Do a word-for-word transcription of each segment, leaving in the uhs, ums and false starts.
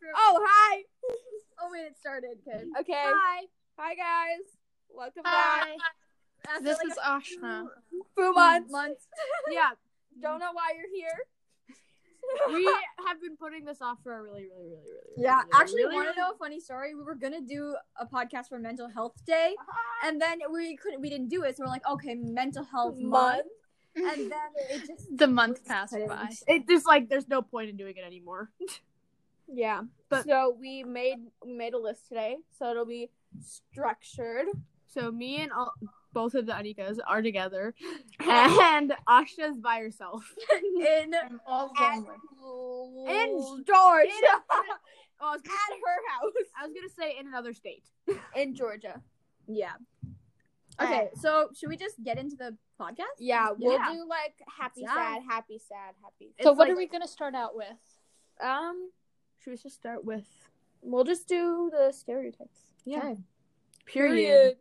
Oh, hi. Oh, wait, it started. Good. Okay. Hi. Hi, guys. Welcome Hi. back. After This like is a Ashna. few Few months. months. Yeah. Don't know why you're here. We have been putting this off for a really, really, really, really, Yeah, really, actually, really, want to really- know a funny story? We were gonna do a podcast for Mental Health Day, and then we couldn't. We didn't do it, so we're like, okay, Mental Health Month, and then it just the month passed couldn't. by. It just like there's no point in doing it anymore. Yeah. But- so we made we made a list today, so it'll be structured. So me and all, both of the Anikas are together, and Ashna's by herself. in I'm all at, In Georgia. Oh, I was, At her house. I was gonna say in another state. In Georgia. yeah. Okay, so should we just get into the podcast? Yeah, we'll Yeah. do like happy, Yeah. sad, happy, sad, happy. So It's what like- are we gonna start out with? Um, Should we just start with we'll just do the stereotypes. yeah Okay. period?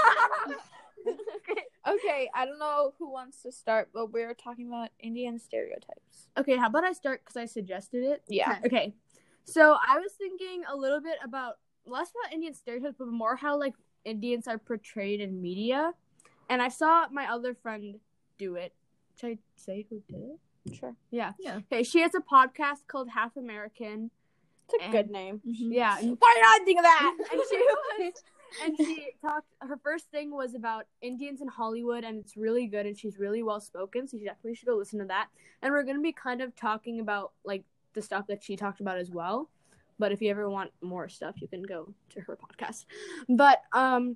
Okay, I don't know who wants to start, but we're talking about Indian stereotypes. Okay, how about I start because I suggested it? Yeah. Okay, so I was thinking a little bit about less about Indian stereotypes, but more how like Indians are portrayed in media. And I saw my other friend do it. Should I say who did it? Sure. Yeah. Yeah. Okay, she has a podcast called Half American. It's a And- good name. Yeah, and, Why did I think of that? and she was, and she talked. Her first thing was about Indians in Hollywood, and it's really good, and she's really well spoken. So you definitely should go listen to that. And we're gonna be kind of talking about like the stuff that she talked about as well. But if you ever want more stuff, you can go to her podcast. But um,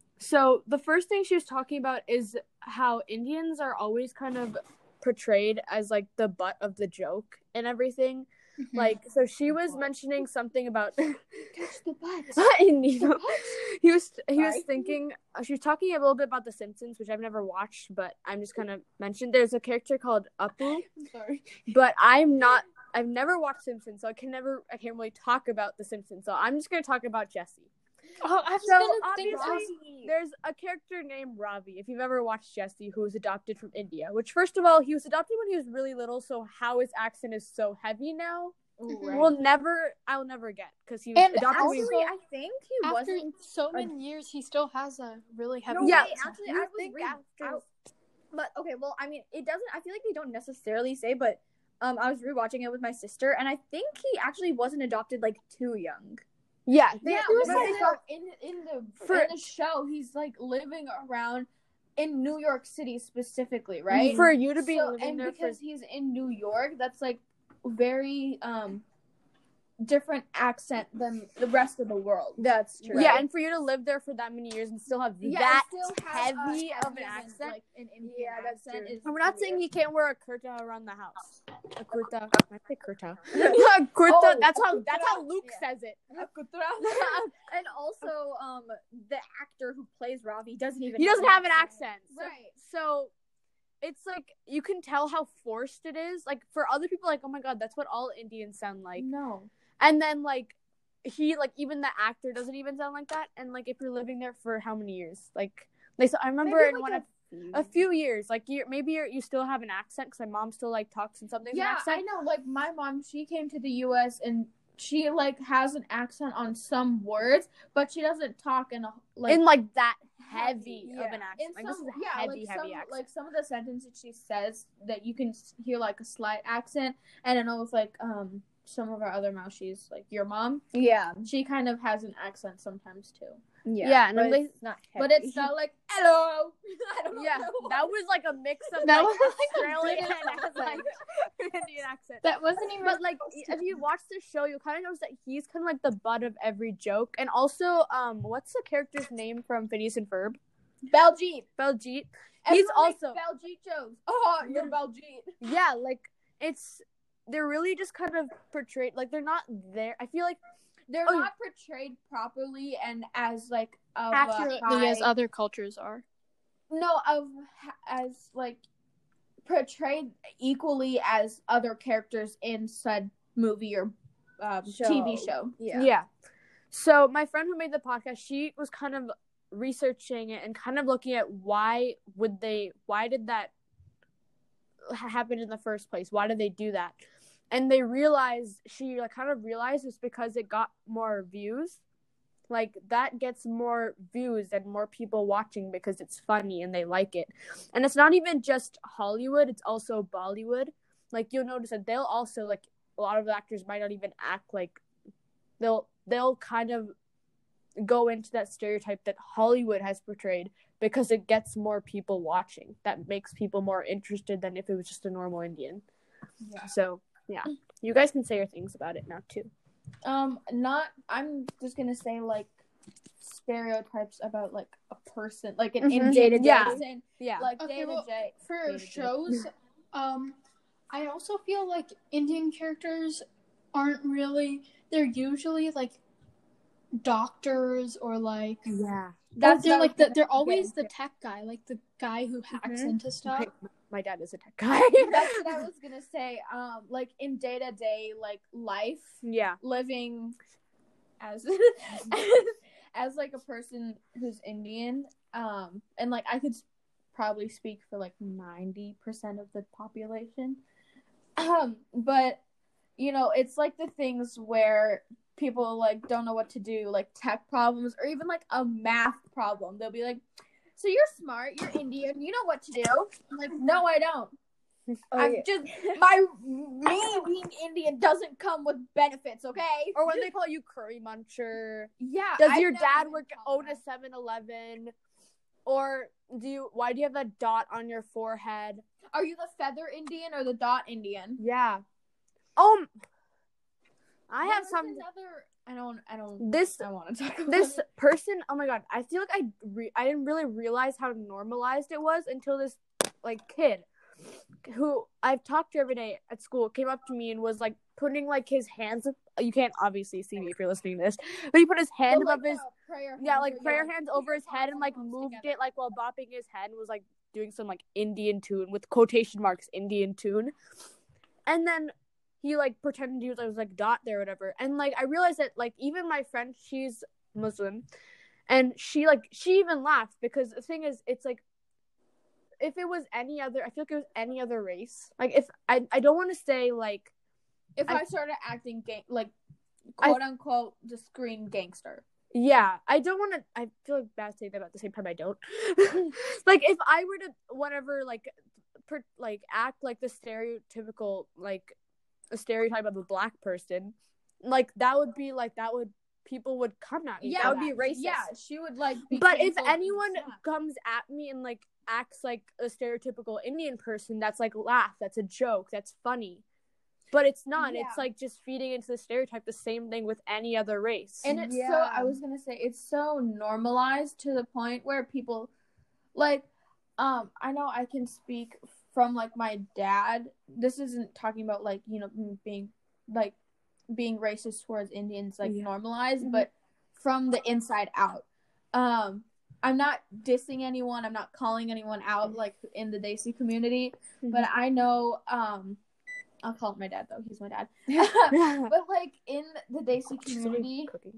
so the first thing she was talking about is how Indians are always kind of portrayed as like the butt of the joke and everything. Like, so she was mentioning something about Catch the butt. and, you know, he was he was Sorry. thinking uh, she was talking a little bit about The Simpsons, which I've never watched, but I'm just gonna mention. There's a character called Apu, I'm sorry. but I'm not. I've never watched Simpsons, so I can never. I can't really talk about The Simpsons. So I'm just gonna talk about Jesse. Oh, I was So gonna think obviously, there's a character named Ravi. If you've ever watched Jesse, who was adopted from India, which first of all, he was adopted when he was really little, so how his accent is so heavy now, Right. we'll never. I'll never get because he was And adopted. when he Actually, was- I think he after wasn't. so many years, he still has a really heavy. No, Yeah. wait, actually, You I was think reading. after- I- But okay, well, I mean, it doesn't. I feel like they don't necessarily say, but um, I was rewatching it with my sister, and I think he actually wasn't adopted like too young. Yeah, they, Yeah, it was but like they- so in in the For- in the show, he's like living around in New York City specifically, right? For you to be So- living and there because for he's in New York, that's like very um different accent than the rest of the world. That's true. yeah, and for you to live there for that many years and still have Yeah, that it still has a heavy of an heavy and, accent. like an Indian Yeah, that's accent. true. Is And we're not saying weird. he can't wear a kurta around the house. A kurta. I say kurta. kurta. Oh, that's a how kurta. that's how Luke Yeah. says it. And also, um, the actor who plays Ravi doesn't even. He doesn't have an accent. So, Right. So it's like you can tell how forced it is. Like for other people, like, oh my god, that's what all Indians sound like. No. And then like he like even the actor doesn't even sound like that. And like if you're living there for how many years? Like they I remember Maybe, in like, one a of a few years, like you maybe you're, you still have an accent because my mom still like talks in something. Yeah, an accent. I know. Like my mom, she came to the U S and she like has an accent on some words, but she doesn't talk in a like in like that heavy yeah. of an accent. In Like some, this is a yeah, heavy, like heavy some, accent. like some of the sentences she says that you can s- hear like a slight accent, and I know with like um some of our other Maushis, like your mom, Yeah. she kind of has an accent sometimes too. Yeah. Yeah, and but then they- it's not. But heavy. it's not like hello. I don't Yeah, know. that was like a mix of That like was like a Australian British and accent. like Indian accent. That wasn't even. But like, if you watch the show, you'll kind of notice that he's kind of like the butt of every joke. And also, um, what's the character's name from Phineas and Ferb? Baljeet. Baljeet. Everyone also- makes Baljeet jokes. Oh, you're Baljeet. Yeah, like it's they're really just kind of portrayed like they're not there. I feel like They're Oh, not portrayed properly and as like of a accurately as high- other cultures are. no of as like portrayed equally as other characters in said movie or um, T V show. Yeah. yeah. So my friend who made the podcast, she was kind of researching it and kind of looking at why would they why did that ha- happen in the first place? Why did they do that? and they realized she like kind of realized it's because it got more views. Like that gets more views and more people watching because it's funny and they like it. And it's not even just Hollywood, it's also Bollywood. Like you'll notice that they'll also like a lot of the actors might not even act like they'll they'll kind of go into that stereotype that Hollywood has portrayed because it gets more people watching. That makes people more interested than if it was just a normal Indian. Yeah. So yeah, you guys can say your things about it now too. Um, not. I'm just gonna say like stereotypes about like a person, like an Mm-hmm. Indian Yeah. person, Yeah. like Okay, day to well, day. For Day to day. shows, um, I also feel like Indian characters aren't really. They're usually like doctors or like. Yeah. That's That's they're what I like was the, gonna they're get always the into. tech guy, like the guy who hacks Mhm. into stuff. My, my dad is a tech guy. That's what I was gonna say. Um, like in day to day like life, Yeah. living as as as like a person who's Indian. Um, and like I could probably speak for like ninety percent of the population. Um, but you know, it's like the things where people like don't know what to do, like tech problems or even like a math problem. They'll be like, "So you're smart, you're Indian, you know what to do." I'm like, "No, I don't. Oh, I'm yeah. just my me being Indian doesn't come with benefits, okay?" Or when they call you curry muncher. Yeah. Does I've your never dad been work called own a that. seven eleven? Or do you why do you have that dot on your forehead? Are you the feather Indian or the dot Indian? Yeah. Um I There have was some another. I don't. I don't. this I want to talk about this it. person, oh my god, I feel like I re- I didn't really realize how normalized it was until this like kid who I've talked to every day at school came up to me and was like putting like his hands up. You can't obviously see me if you're listening to this, but he put his hand But, like, above his the prayer yeah hands like where you, prayer like, hands put over your his head and like palms moved together. it like while bopping his head and was like doing some like Indian tune with quotation marks Indian tune, and then he like pretended he was, I was like dot there or whatever, and like I realized that like even my friend, she's Muslim, and she like she even laughed because the thing is it's like if it was any other I feel like it was any other race, like if I I don't want to say like If I- I, started acting gang, like I- quote unquote the screen gangster. yeah, I don't want to. I feel like bad saying that, but at the same time, I don't. Like, if I were to, whatever, like, per, like act like the stereotypical, like, a stereotype of a black person, like that would be like that would people would come at me. Yeah, for would be that. racist. Yeah, she would like. Be But if canceled and anyone stuff. comes at me and like acts like a stereotypical Indian person, that's like laugh, that's a joke, that's funny. But it's not. Yeah. It's like just feeding into the stereotype. The same thing with any other race. And it's so, Yeah. I was gonna say, it's so normalized to the point where people, like, um, I know I can speak from, like, my dad. This isn't talking about, like, you know, being, like, being racist towards Indians, like, Yeah. normalized, Mm-hmm. but from the inside out. Um, I'm not dissing anyone. I'm not calling anyone out, like, in the Desi community. Mm-hmm. But I know, um, I'll call it my dad, though. He's my dad. But, like, in the Desi community... Cooking.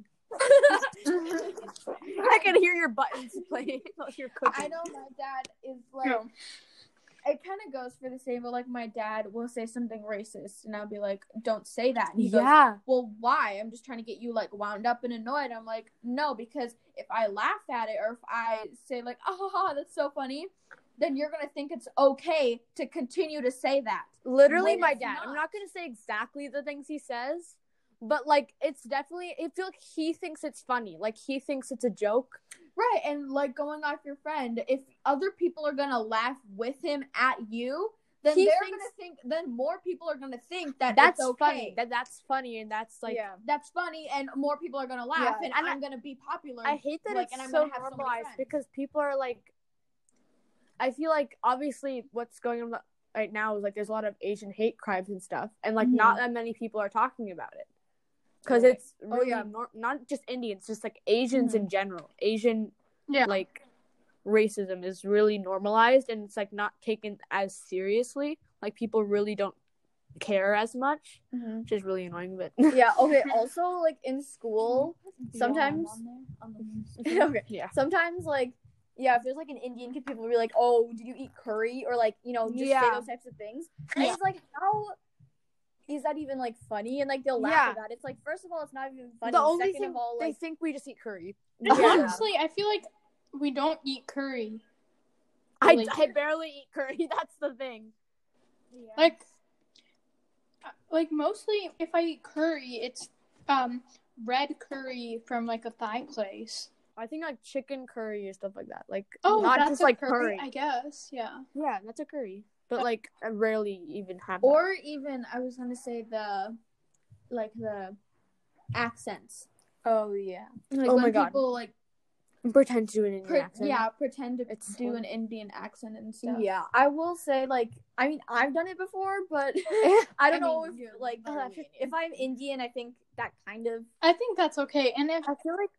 I can hear your buttons playing while you're cooking. I know my dad is like, No. it kind of goes for the same, but like my dad will say something racist, and I'll be like, "Don't say that." And he goes, Yeah. "Well, why? I'm just trying to get you like wound up and annoyed." I'm like, "No, because if I laugh at it or if I say like, oh, ha, ha, that's so funny, then you're gonna think it's okay to continue to say that." Literally, When my it's dad. not. I'm not gonna say exactly the things he says, but like it's definitely. I feel like he thinks it's funny. Like he thinks it's a joke. Right, and like going off your friend, if other people are gonna laugh with him at you, then He they're thinks- gonna think. Then more people are gonna think that That's it's okay. funny. That that's funny, and that's like. yeah. That's funny, and more people are gonna laugh, Yeah, and, and I'm gonna be popular. I hate that like, it's and I'm so gonna have so many normalized friends. because people are like. I feel like obviously what's going on right now is like there's a lot of Asian hate crimes and stuff, and like Mhm. not that many people are talking about it because Right. it's Oh, really yeah. nor- not just Indians, just like Asians Mhm. in general. Asian Yeah. like racism is really normalized, and it's like not taken as seriously. Like people really don't care as much, Mhm. which is really annoying. But Yeah. Okay. Also, like in school, Do sometimes. you want them on there? On the- Okay. yeah, Sometimes, like, yeah, if there's like an Indian kid, people will be like, "Oh, did you eat curry?" or like, you know, just say Yeah. those types of things. And Yeah. it's like, how is that even like funny? And like they'll laugh Yeah. about it. It's like, first of all, it's not even funny. The only Second thing of all, they like think we just eat curry. And Yeah. honestly, I feel like we don't eat curry. I, Really? I barely eat curry. That's the thing. Like, like mostly if I eat curry, it's um red curry from like a Thai place. I think like chicken curry or stuff like that. Like Oh, not that's just a like curry, curry. I guess. Yeah. Yeah, that's a curry. But like I rarely even have that. Or even I was gonna say the like the accents. oh yeah. Like Oh when my God. people like pretend to do an Indian pre- accent. yeah, pretend to It's do so- an Indian accent and stuff. Yeah, I will say like I mean I've done it before, but I don't I know mean, if you're like literally if I'm Indian, I think that kind of I think that's okay. And if I feel like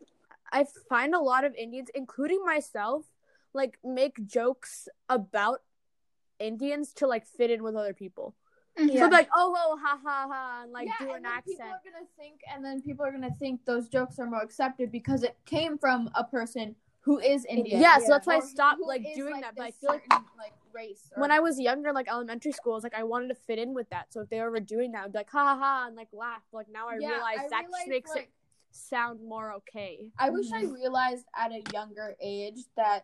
I find a lot of Indians, including myself, like make jokes about Indians to like fit in with other people. Mhm. So like, oh ho ha ha ha, and like yeah, do and an then accent. people are gonna think, and then people are gonna think those jokes are more accepted because it came from a person who is Indian. Yeah, so that's why I Or stopped, who like, is, doing that, but I this feel like- certain, like race. Or, When I was younger, like elementary school, I was like I wanted to fit in with that. So if they were doing that, I'd be like ha ha ha and like laugh. But like now I yeah, realize I that just realized, makes like, it sound more okay. I wish I realized at a younger age that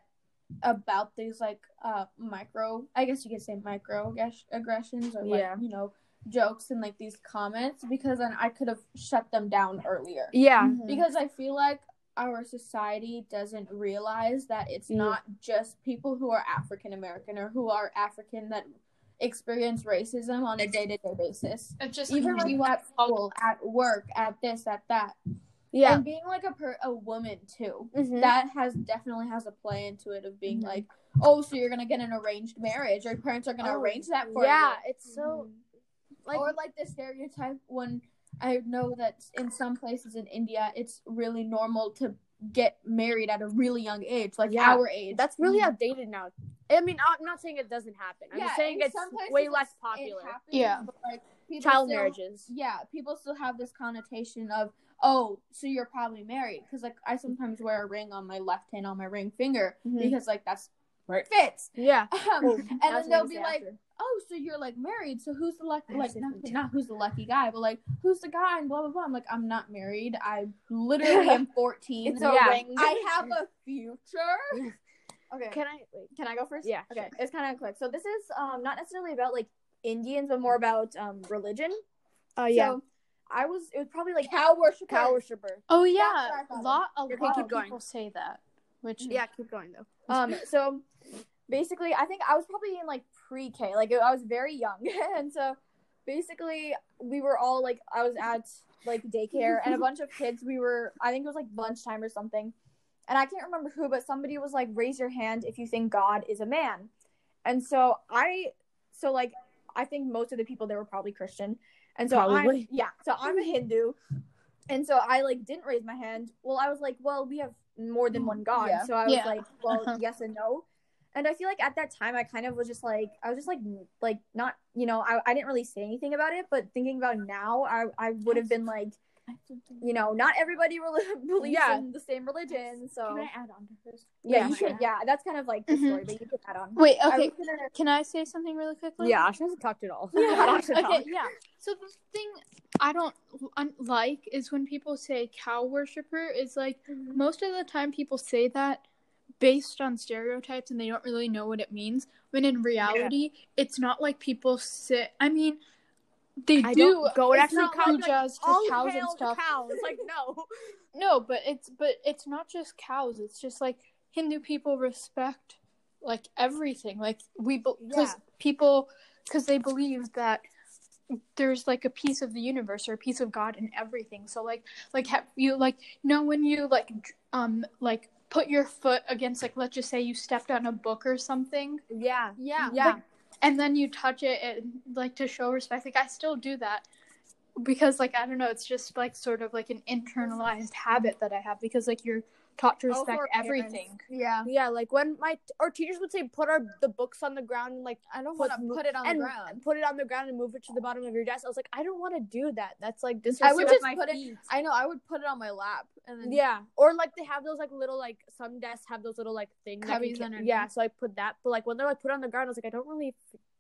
about these like uh micro, I guess you could say micro ag- aggressions or like Yeah. you know jokes and like these comments, because then I could have shut them down earlier. Yeah. Because I feel like our society doesn't realize that it's Yeah. not just people who are African American or who are African that experience racism on a day-to-day basis. it's just Even like like, at school, at work, at this, at that. Yeah. And being like a per- a woman too. Mhm. That has definitely has a play into it of being Mhm. like, oh, so you're gonna get an arranged marriage, or your parents are gonna Oh, arrange that for yeah, you. it's so like Or like the stereotype when I know that in some places in India it's really normal to get married at a really young age, like Yeah, our age. that's really outdated now. I mean, I'm not saying it doesn't happen. I'm just saying in it's some places way it's- less it popular. happens, Yeah. but, like, people Child still- marriages. Yeah, people still have this connotation of, oh, so you're probably married, because like I sometimes wear a ring on my left hand on my ring finger Mhm. because like that's where it fits. Yeah. Um, Oh, and that's then they'll what be I like, say after. oh, so you're like married, so who's the lucky, I like say not, something. not who's the lucky guy, but like who's the guy and blah blah blah. I'm like, I'm not married. I literally am fourteen. it's a Yeah. ring. I have a future. Okay. Can I wait? Can I go first? Yeah, Okay. sure. It's kind of quick. So this is um not necessarily about like Indians, but more about um religion. Oh yeah. So I was. It was probably like Cow worshiper. Cow worshiper. oh That's yeah, what I a thought of. lot a Okay, lot keep of going. people say that. Which Yeah, keep going though. Um, so basically, I think I was probably in like pre-K, like I was very young, and so basically we were all like, I was at like daycare, and a bunch of kids. We were, I think it was like lunchtime or something, and I can't remember who, but somebody was like, raise your hand if you think God is a man, and so I, so like I think most of the people there were probably Christian, and so I, Probably. yeah, so I'm a Hindu. And so I like didn't raise my hand. Well, I was like, well, we have more than one God. Yeah. So I was Yeah. like, well, Uh-huh. yes and no. And I feel like at that time I kind of was just like, I was just like, like not, you know, I, I didn't really say anything about it. But thinking about now, I, I would have been like, you know, not everybody re- believes Yeah. in the same religion. So Can I add on to this? yeah, Yeah, you sure. should. Yeah, that's kind of like the Mhm. story, but you can add on. wait, I okay. was gonna- Can I say something really quickly? Yeah, she hasn't talked at all. Yeah. I don't okay, talk. yeah. So the thing I don't un- like is when people say cow worshiper. Is like most of the time people say that based on stereotypes and they don't really know what it means. When in reality, it's not like people sit. I mean, they I do don't go and it's actually not cow- pujas to All cows hail and the stuff. cows. Like no. No, but it's but it's not just cows. It's just like Hindu people respect like everything. Like we because Yeah. people because they believe that there's like a piece of the universe or a piece of God in everything. So like like have you like you know when you like dr- um like put your foot against like let's just say you stepped on a book or something Yeah. Yeah. Yeah. like, and then you touch it and like to show respect. Like I still do that because like I don't know, it's just like sort of like an internalized habit that I have because like you're taught to Also respect our everything. Yeah. Yeah, like when my our teachers would say put our the books on the ground and like I don't Put- want to put it on and the ground. put it on the ground and move it to the bottom of your desk. I was like, I don't want to do that. That's like I disrespectful. would with just my put feet. it. I know. I would put it on my lap and then Yeah, or like they have those like little like some desks have those little like things that can Cubbies ca- underneath. Yeah, so I put that. But like when they're like put on the ground, I was like, I don't really f-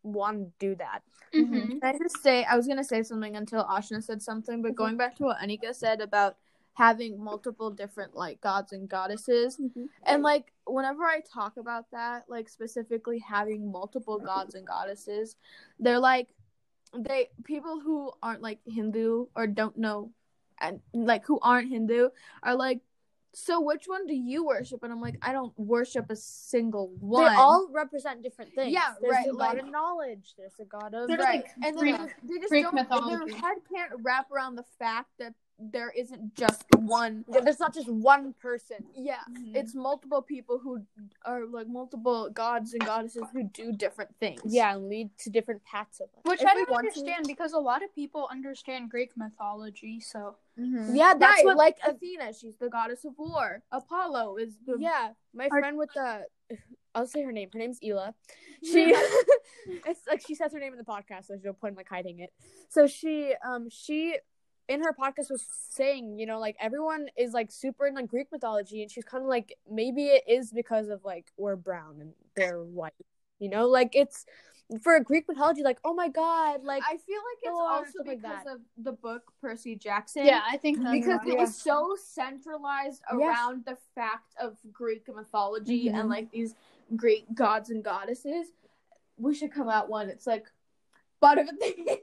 want to do that. Mm-hmm. Can I just say, I was going to say something until Ashna said something, but going back to what Anika said about having multiple different, like, gods and goddesses, Mm-hmm. and, like, whenever I talk about that, like, specifically having multiple gods and goddesses, they're, like, they, people who aren't, like, Hindu or don't know, and, like, who aren't Hindu are, like, so which one do you worship? And I'm like, I don't worship a single one. They all represent different things. Yeah, there's right, a god like- of knowledge. There's a god of There's, right, like, and then Greek- they, they just Greek don't. mythology. Their head can't wrap around the fact that there isn't just one. Yeah, there's not just one person. Yeah, Mhm. it's multiple people who are like multiple gods and goddesses who do different things. Yeah, and lead to different paths of life. Which If I we don't want to- understand because a lot of people understand Greek mythology, so Mhm. Yeah, that's right, what like Athena, she's the goddess of war. Apollo is the Yeah, my Are- friend with the, I'll say her name. Her name's Ela. She, it's like she says her name in the podcast, so there's no point in like hiding it. So she, um, she, in her podcast was saying, you know, like everyone is like super in like Greek mythology, and she's kind of like maybe it is because of like we're brown and they're white, you know, like it's for Greek mythology, like oh my god, like I feel like it's Thor, also stuff like because that. of the book Percy Jackson. yeah, I think that's Because why. it was so centralized Yes. around the fact of Greek mythology Mhm. and like these Greek gods and goddesses. We should come out one. It's like Bhagavati,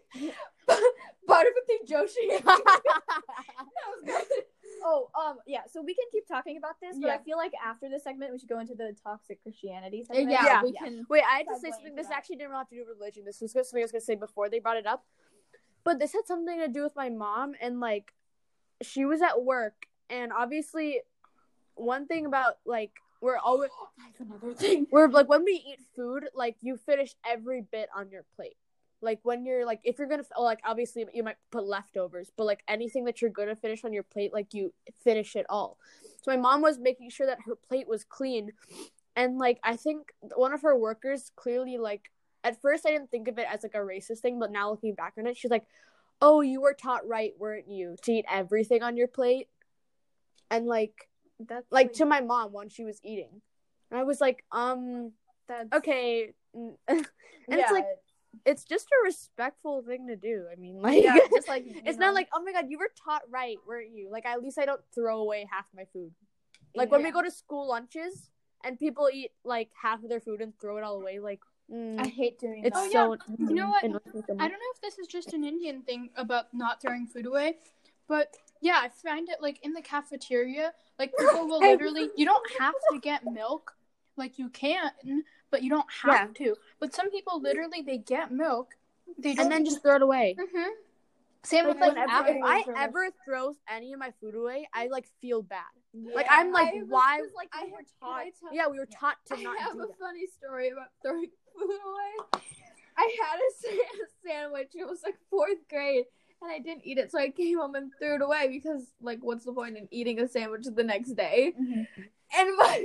Bhagavati Joshi. That was good. Oh, um, yeah. So we can keep talking about this, but Yeah. I feel like after this segment, we should go into the toxic Christianity segment. Yeah, Yeah. we can. Wait, I had to Segue say something. into This that. actually didn't have to do with religion. This was something I was going to say before they brought it up. But this had something to do with my mom. And, like, she was at work. And obviously, one thing about, like, we're always... That's another thing. We're, like, when we eat food, like, you finish every bit on your plate. Like, when you're, like, if you're going to... Like, obviously, you might put leftovers. But, like, anything that you're going to finish on your plate, like, you finish it all. So my mom was making sure that her plate was clean. And, like, I think one of her workers clearly, like, at first I didn't think of it as, like, a racist thing, but now looking back on it, she's like, oh, you were taught right, weren't you, to eat everything on your plate? And, like, That's like, to my mom when she was eating. And I was like, um, that's okay. and yeah, it's, like, it's just a respectful thing to do. I mean, like, yeah, just like you it's know. not like, oh my god, you were taught right, weren't you? Like, at least I don't throw away half my food. Like, when we Yeah. go to school lunches and people eat, like, half of their food and throw it all away, like, mm, I hate doing it's that. Oh, so... You know what? annoying for me. I don't know if this is just an Indian thing about not throwing food away, but yeah, I find it like in the cafeteria, like people will literally, you don't have to get milk, like you can, but you don't have to. But some people literally, they get milk, they don't And then just throw it away. Mhm. Same Like, with like whenever, apples if I or- ever throw any of my food away, I, like, feel bad. Yeah. Like, I'm like, I was why? just, like, I we were have- taught. can I tell- Yeah, we were taught to I not have do a that. funny story about throwing food away. I had a sa- sandwich. It was like fourth grade, and I didn't eat it, so I came home and threw it away because, like, what's the point in eating a sandwich the next day? Mhm. And my,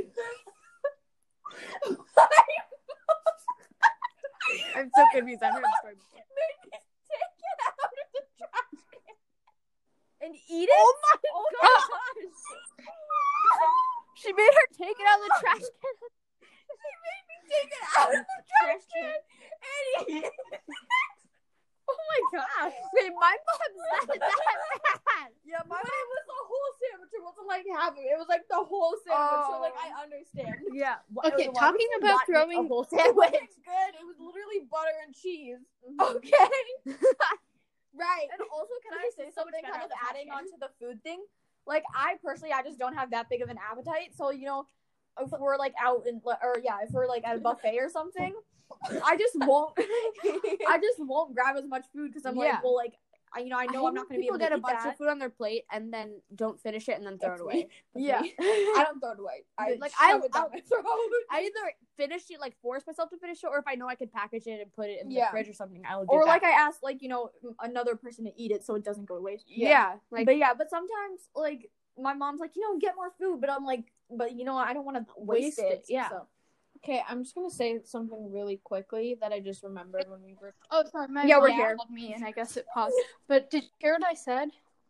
I'm so confused. I've heard the story before. made me take it out of the trash can and eat it. Oh my Oh my god! gosh! She made her take it out of the trash can. She made me take it out of the trash can and eat it. Oh my gosh! Wait, my mom's not that bad. Yeah, my but it was a whole sandwich. It wasn't like half of it. It was like the whole sandwich. So like I understand. Yeah. Okay, Why would talking you about not eat throwing- a whole It sandwich. wasn't good. It was literally butter and cheese. Mm-hmm. Okay. Right. And also, can I say so much something better kind at of the trash adding can. onto the food thing? Like, I personally, I just don't have that big of an appetite. So, you know, if we're like out in, or yeah, if we're like at a buffet or something, I just won't, I just won't grab as much food because I'm Yeah. like, well, like, I, you know, I know hate I'm not when going to be able people to get a eat bunch that. of food on their plate and then don't finish it and then throw That's it me. away. Yeah. I don't throw it away. I Like, like I- shove it down I'll- my throat. I either finish it, like force myself to finish it, or if I know I can package it and put it in the Yeah. fridge or something, I will do Or that. like I asked, like, you know, another person to eat it so it doesn't go to waste. yeah, like But yeah, but sometimes, like, my mom's like, you know, get more food. But I'm like, but you know, I don't want to waste, Waste it. it, yeah. So. Okay, I'm just gonna say something really quickly that I just remembered when we were. Oh, sorry, my Yeah, we're mom here. called me and I guess it paused. But did you hear what I said?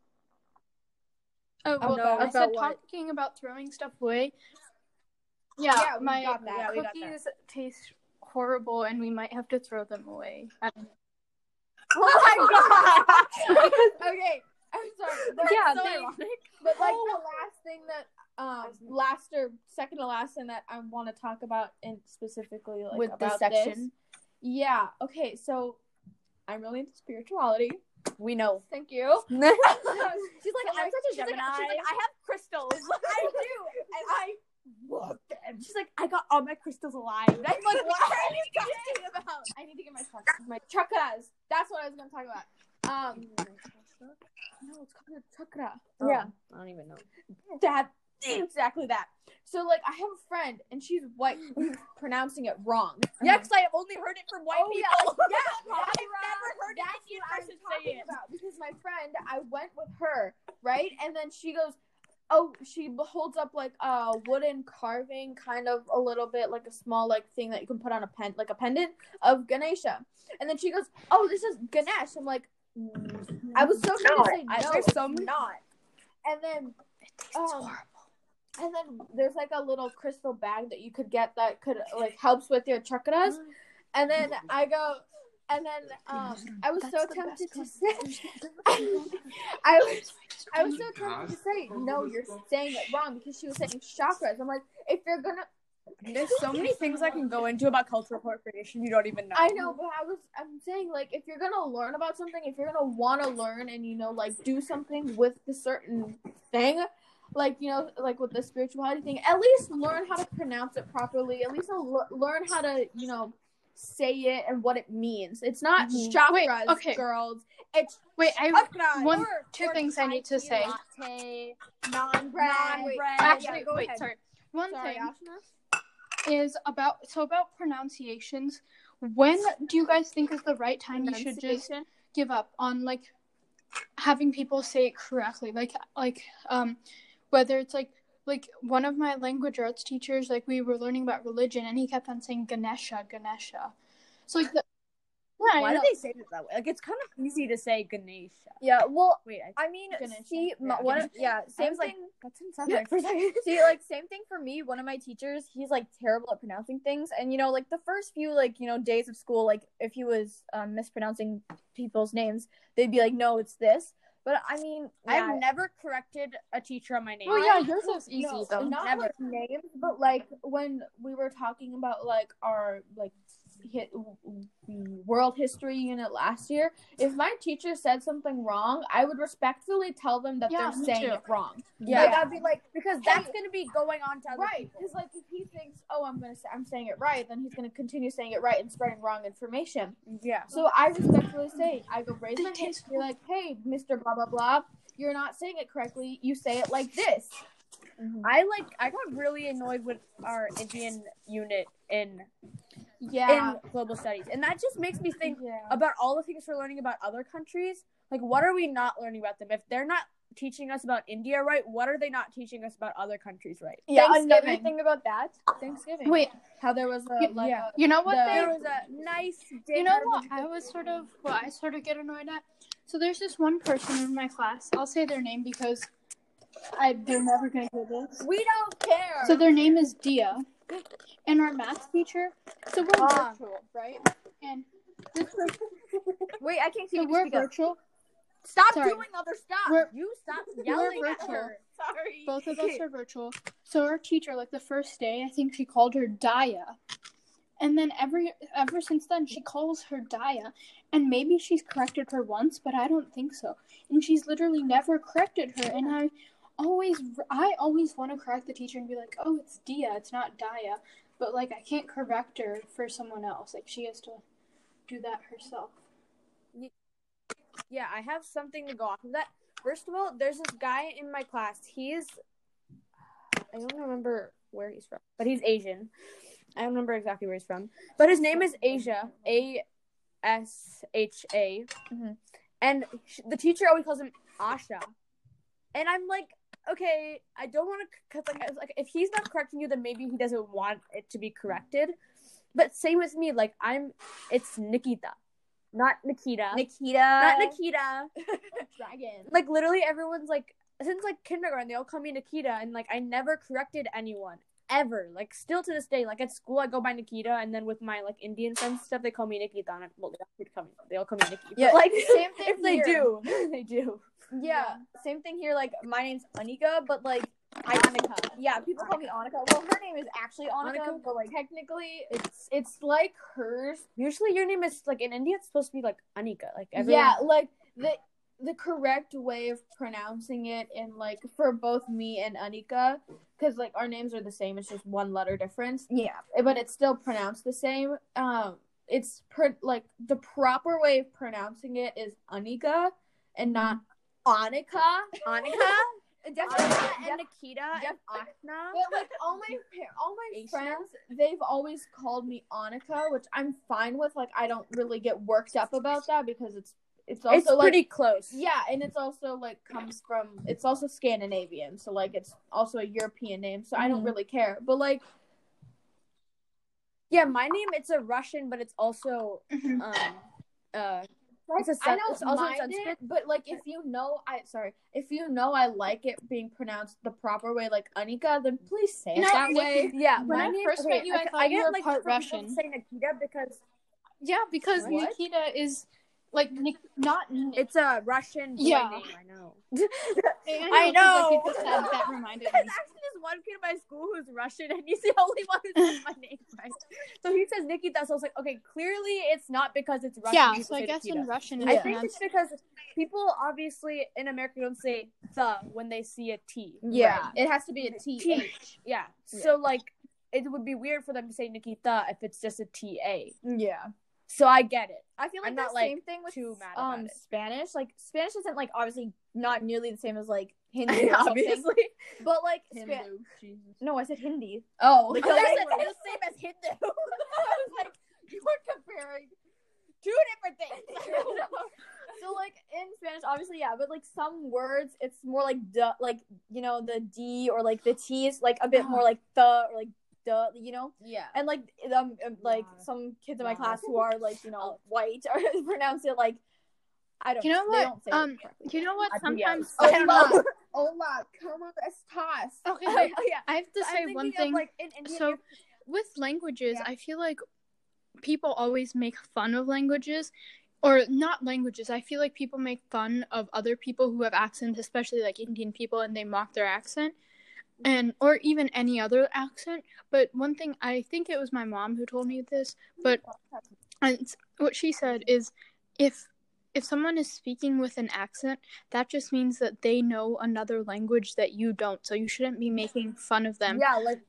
Oh, Oh, well, no, I about said what? talking about throwing stuff away. Yeah, Yeah, we my got that. Yeah, we got that. cookies taste horrible, and we might have to throw them away. I don't know. Oh my god. Okay, I'm sorry. But Yeah, so they- ironic. But like the last thing that um last or second to last thing that I want to talk about and specifically like With this about section? this. Yeah. Okay. So I'm really into spirituality. We know. Thank you. She's like, So, I'm like, such a she's like- Gemini. she's like, I have crystals. I do, and I love them. She's like, I got all my crystals alive. And I'm like, what are you talking about? I need to get my chakras. My chakras. That's what I was gonna talk about. Um. No, it's called a chakra. Yeah. I don't even know. That exactly that. So like I have a friend and she's white who's pronouncing it wrong. Yeah, because I have only heard it from white Oh, people. yeah, yeah, I've Chakra. never heard an That's Indian what I'm person say talking it. about because my friend, I went with her, right? And then she goes, oh, she holds up like a wooden carving, kind of a little bit like a small like thing that you can put on a pen, like a pendant of Ganesha. And then she goes, oh, this is Ganesh. I'm like, I was so trying to say no, I- there's it's so many- not. And then, um, and then there's like a little crystal bag that you could get that could like helps with your chakras. And then I go, and then um, I was so tempted to say, I was, I was so tempted to say, no, you're saying it wrong because she was saying chakras. I'm like, if you're gonna, There's so many things I can go into about cultural appropriation you don't even know. I know, but I was, I'm saying like, if you're gonna learn about something, if you're gonna want to learn and you know, like do something with the certain thing. Like, you know, like with the spirituality thing, at least learn how to pronounce it properly. At least l- learn how to, you know, say it and what it means. It's not Mhm. chakras, Wait, okay. girls. It's Wait, I chakras. one Or- two or things I need to Thai say. tea latte, non-bread. Non-bread. Actually, Yeah, go wait, ahead. sorry. One Sorry, thing Ashna. is about so about pronunciations. When do you guys think is the right time you should just Pronunciation. give up on like having people say it correctly? Like like um whether it's like like one of my language arts teachers, like we were learning about religion and he kept on saying Ganesha, Ganesha. So like the yeah, Why I do know. they say it that way? Like, it's kind of easy to say Ganesha. Yeah, well, Wait, I I mean, Ganesha. see, Yeah, my, one, Ganesha. yeah, I same was thing. like, that didn't sound right for a second. See, like, same thing for me. One of my teachers, he's like terrible at pronouncing things, and you know, like the first few like you know days of school, like if he was um, mispronouncing people's names, they'd be like, "No, it's this." But I mean, yeah, I've never corrected a teacher on my name. Oh yeah, yours is easy No, though. not Never. like names, but like when we were talking about like our like hit world history unit last year, if my teacher said something wrong, I would respectfully tell them that Yeah, they're me saying too. it wrong. Yeah. Like I'd be like, because Hey. that's going to be going on to other right, people. because like if he thinks, oh, I'm gonna say I'm saying it right, then he's gonna continue saying it right and spreading wrong information. Yeah. So I respectfully say, I go raise my hand, taste be like, hey, Mister Blah blah blah, you're not saying it correctly. You say it like this. I like. I got really annoyed with our Indian unit in Yeah. in global studies, and that just makes me think yeah. about all the things we're learning about other countries. Like, what are we not learning about them? If they're not teaching us about India right, what are they not teaching us about other countries right? yeah. Another Thanksgiving. thing about that, Thanksgiving. Wait, How there was a like Yeah. a, you know what The- they There was a nice dinner. You know what I was sort of what I sort of get annoyed at? So there's this one person in my class. I'll say their name because I they're never gonna hear this. we don't care. So their name is Dia. And our math teacher, so we're Ah. virtual, right? And this person, wait, I can't see so you we're speak up. virtual. Stop Sorry. doing other stuff. We're- you stop we're yelling at virtual. her. Sorry. Both of us are virtual. So our teacher, like the first day, I think she called her Dia. And then every ever since then, she calls her Dia. And maybe she's corrected her once, but I don't think so. And she's literally never corrected her. And I always, I always want to correct the teacher and be like, "Oh, it's Dia, it's not Dia." But like, I can't correct her for someone else. Like, she has to do that herself. Yeah, I have something to go off of that. First of all, there's this guy in my class. He's, I don't remember where he's from, but he's Asian. I don't remember exactly where he's from. But his name is Asia, A S H A. Mhm. And sh- the teacher always calls him Asha. And I'm like, okay, I don't want to, because like, I was like, if he's not correcting you, then maybe he doesn't want it to be corrected. But same with me, like, I'm, it's Nikita, not Nikita. Nikita. Not Nikita. Dragon. Like, literally everyone's like, since like kindergarten, they all call me Nikita, and like I never corrected anyone ever. Like still to this day, like at school I go by Nikita, and then with my like Indian friends and stuff, they call me Nikita. And I, well, they all call me, they all call me Nikki. Yeah, But, like same thing if they here. do, they do. Yeah, same thing here. Like my name's Anika, but like I Annika. yeah, people call me Annika. Well, her name is actually Annika, Annika? but like Technically, it's it's like hers. Usually your name is like in India, it's supposed to be like Anika. Like everyone. Yeah, like the the correct way of pronouncing it, in like for both me and Anika, because like our names are the same. It's just one letter difference. yeah, But it's still pronounced the same. Um, it's per- like the proper way of pronouncing it is Anika and not Annika. Annika, definitely. Annika, and Nikita, and Def- Akna. But like all my par- all my Aisha? friends, they've always called me Annika, which I'm fine with. Like I don't really get worked up about that because it's it's also It's like pretty close. yeah, and it's also like comes from it's also Scandinavian, so like it's also a European name, so I don't Mhm. really care. But like Yeah, my name it's a Russian, but it's also um uh it's a I San- don't it's also in mind Sanskrit. it, but like if you know, I sorry, if you know I like it being pronounced the proper way, like Anika, then please say it No, that Nikki- way. Yeah, When my I name, first okay, met you, I I, thought I you get were like part for people Russian. to say Nikita because Yeah, because What? Nikita is like Nik- not. it's a Russian boy Yeah. name. I know. I know. Like, you just said that reminded There's me. actually this one kid in my school who's Russian, and he's the only one who says my name right. So he says Nikita. So I was like, okay, clearly it's not because it's Russian. Yeah, people so I say guess Nikita. in Russian I it's think it's pronounced. because people obviously in America don't say the when they see a T. Yeah, it has to be a T T. H. Yeah. So like it would be weird for them to say Nikita if it's just a T A. yeah. So I get it. I feel like I'm the not, like, same thing with too mad about um it. Spanish. Like Spanish isn't like obviously not nearly the same as like Hindi, or something. Obviously. But like Spa- Hindu. Jesus. no, I said Hindi. Oh, Like, I the said language. it's the same as Hindu. I was like, you were comparing. Two different things. So like in Spanish, obviously, yeah, but like some words, it's more like duh, like you know the D or like the T is like a bit more like the or like duh, you know. yeah. And like um um, like Yeah. some kids in my Yeah. class who are like you know white or pronounce it like I don't. You know They what? don't say Um, it correctly. you know what? I think, Sometimes. yeah. I don't know. Hola, ¿cómo estás? Okay, Oh, wait. yeah. I have to I'm say thinking one of, thing. like, in India, So, you- with languages, Yeah. I feel like people always make fun of languages, or not languages. I feel like people make fun of other people who have accents, especially like Indian people, and they mock their accent, and or even any other accent. But one thing, I think it was my mom who told me this, but and what she said is, if if someone is speaking with an accent, that just means that they know another language that you don't. So you shouldn't be making fun of them. Yeah, like.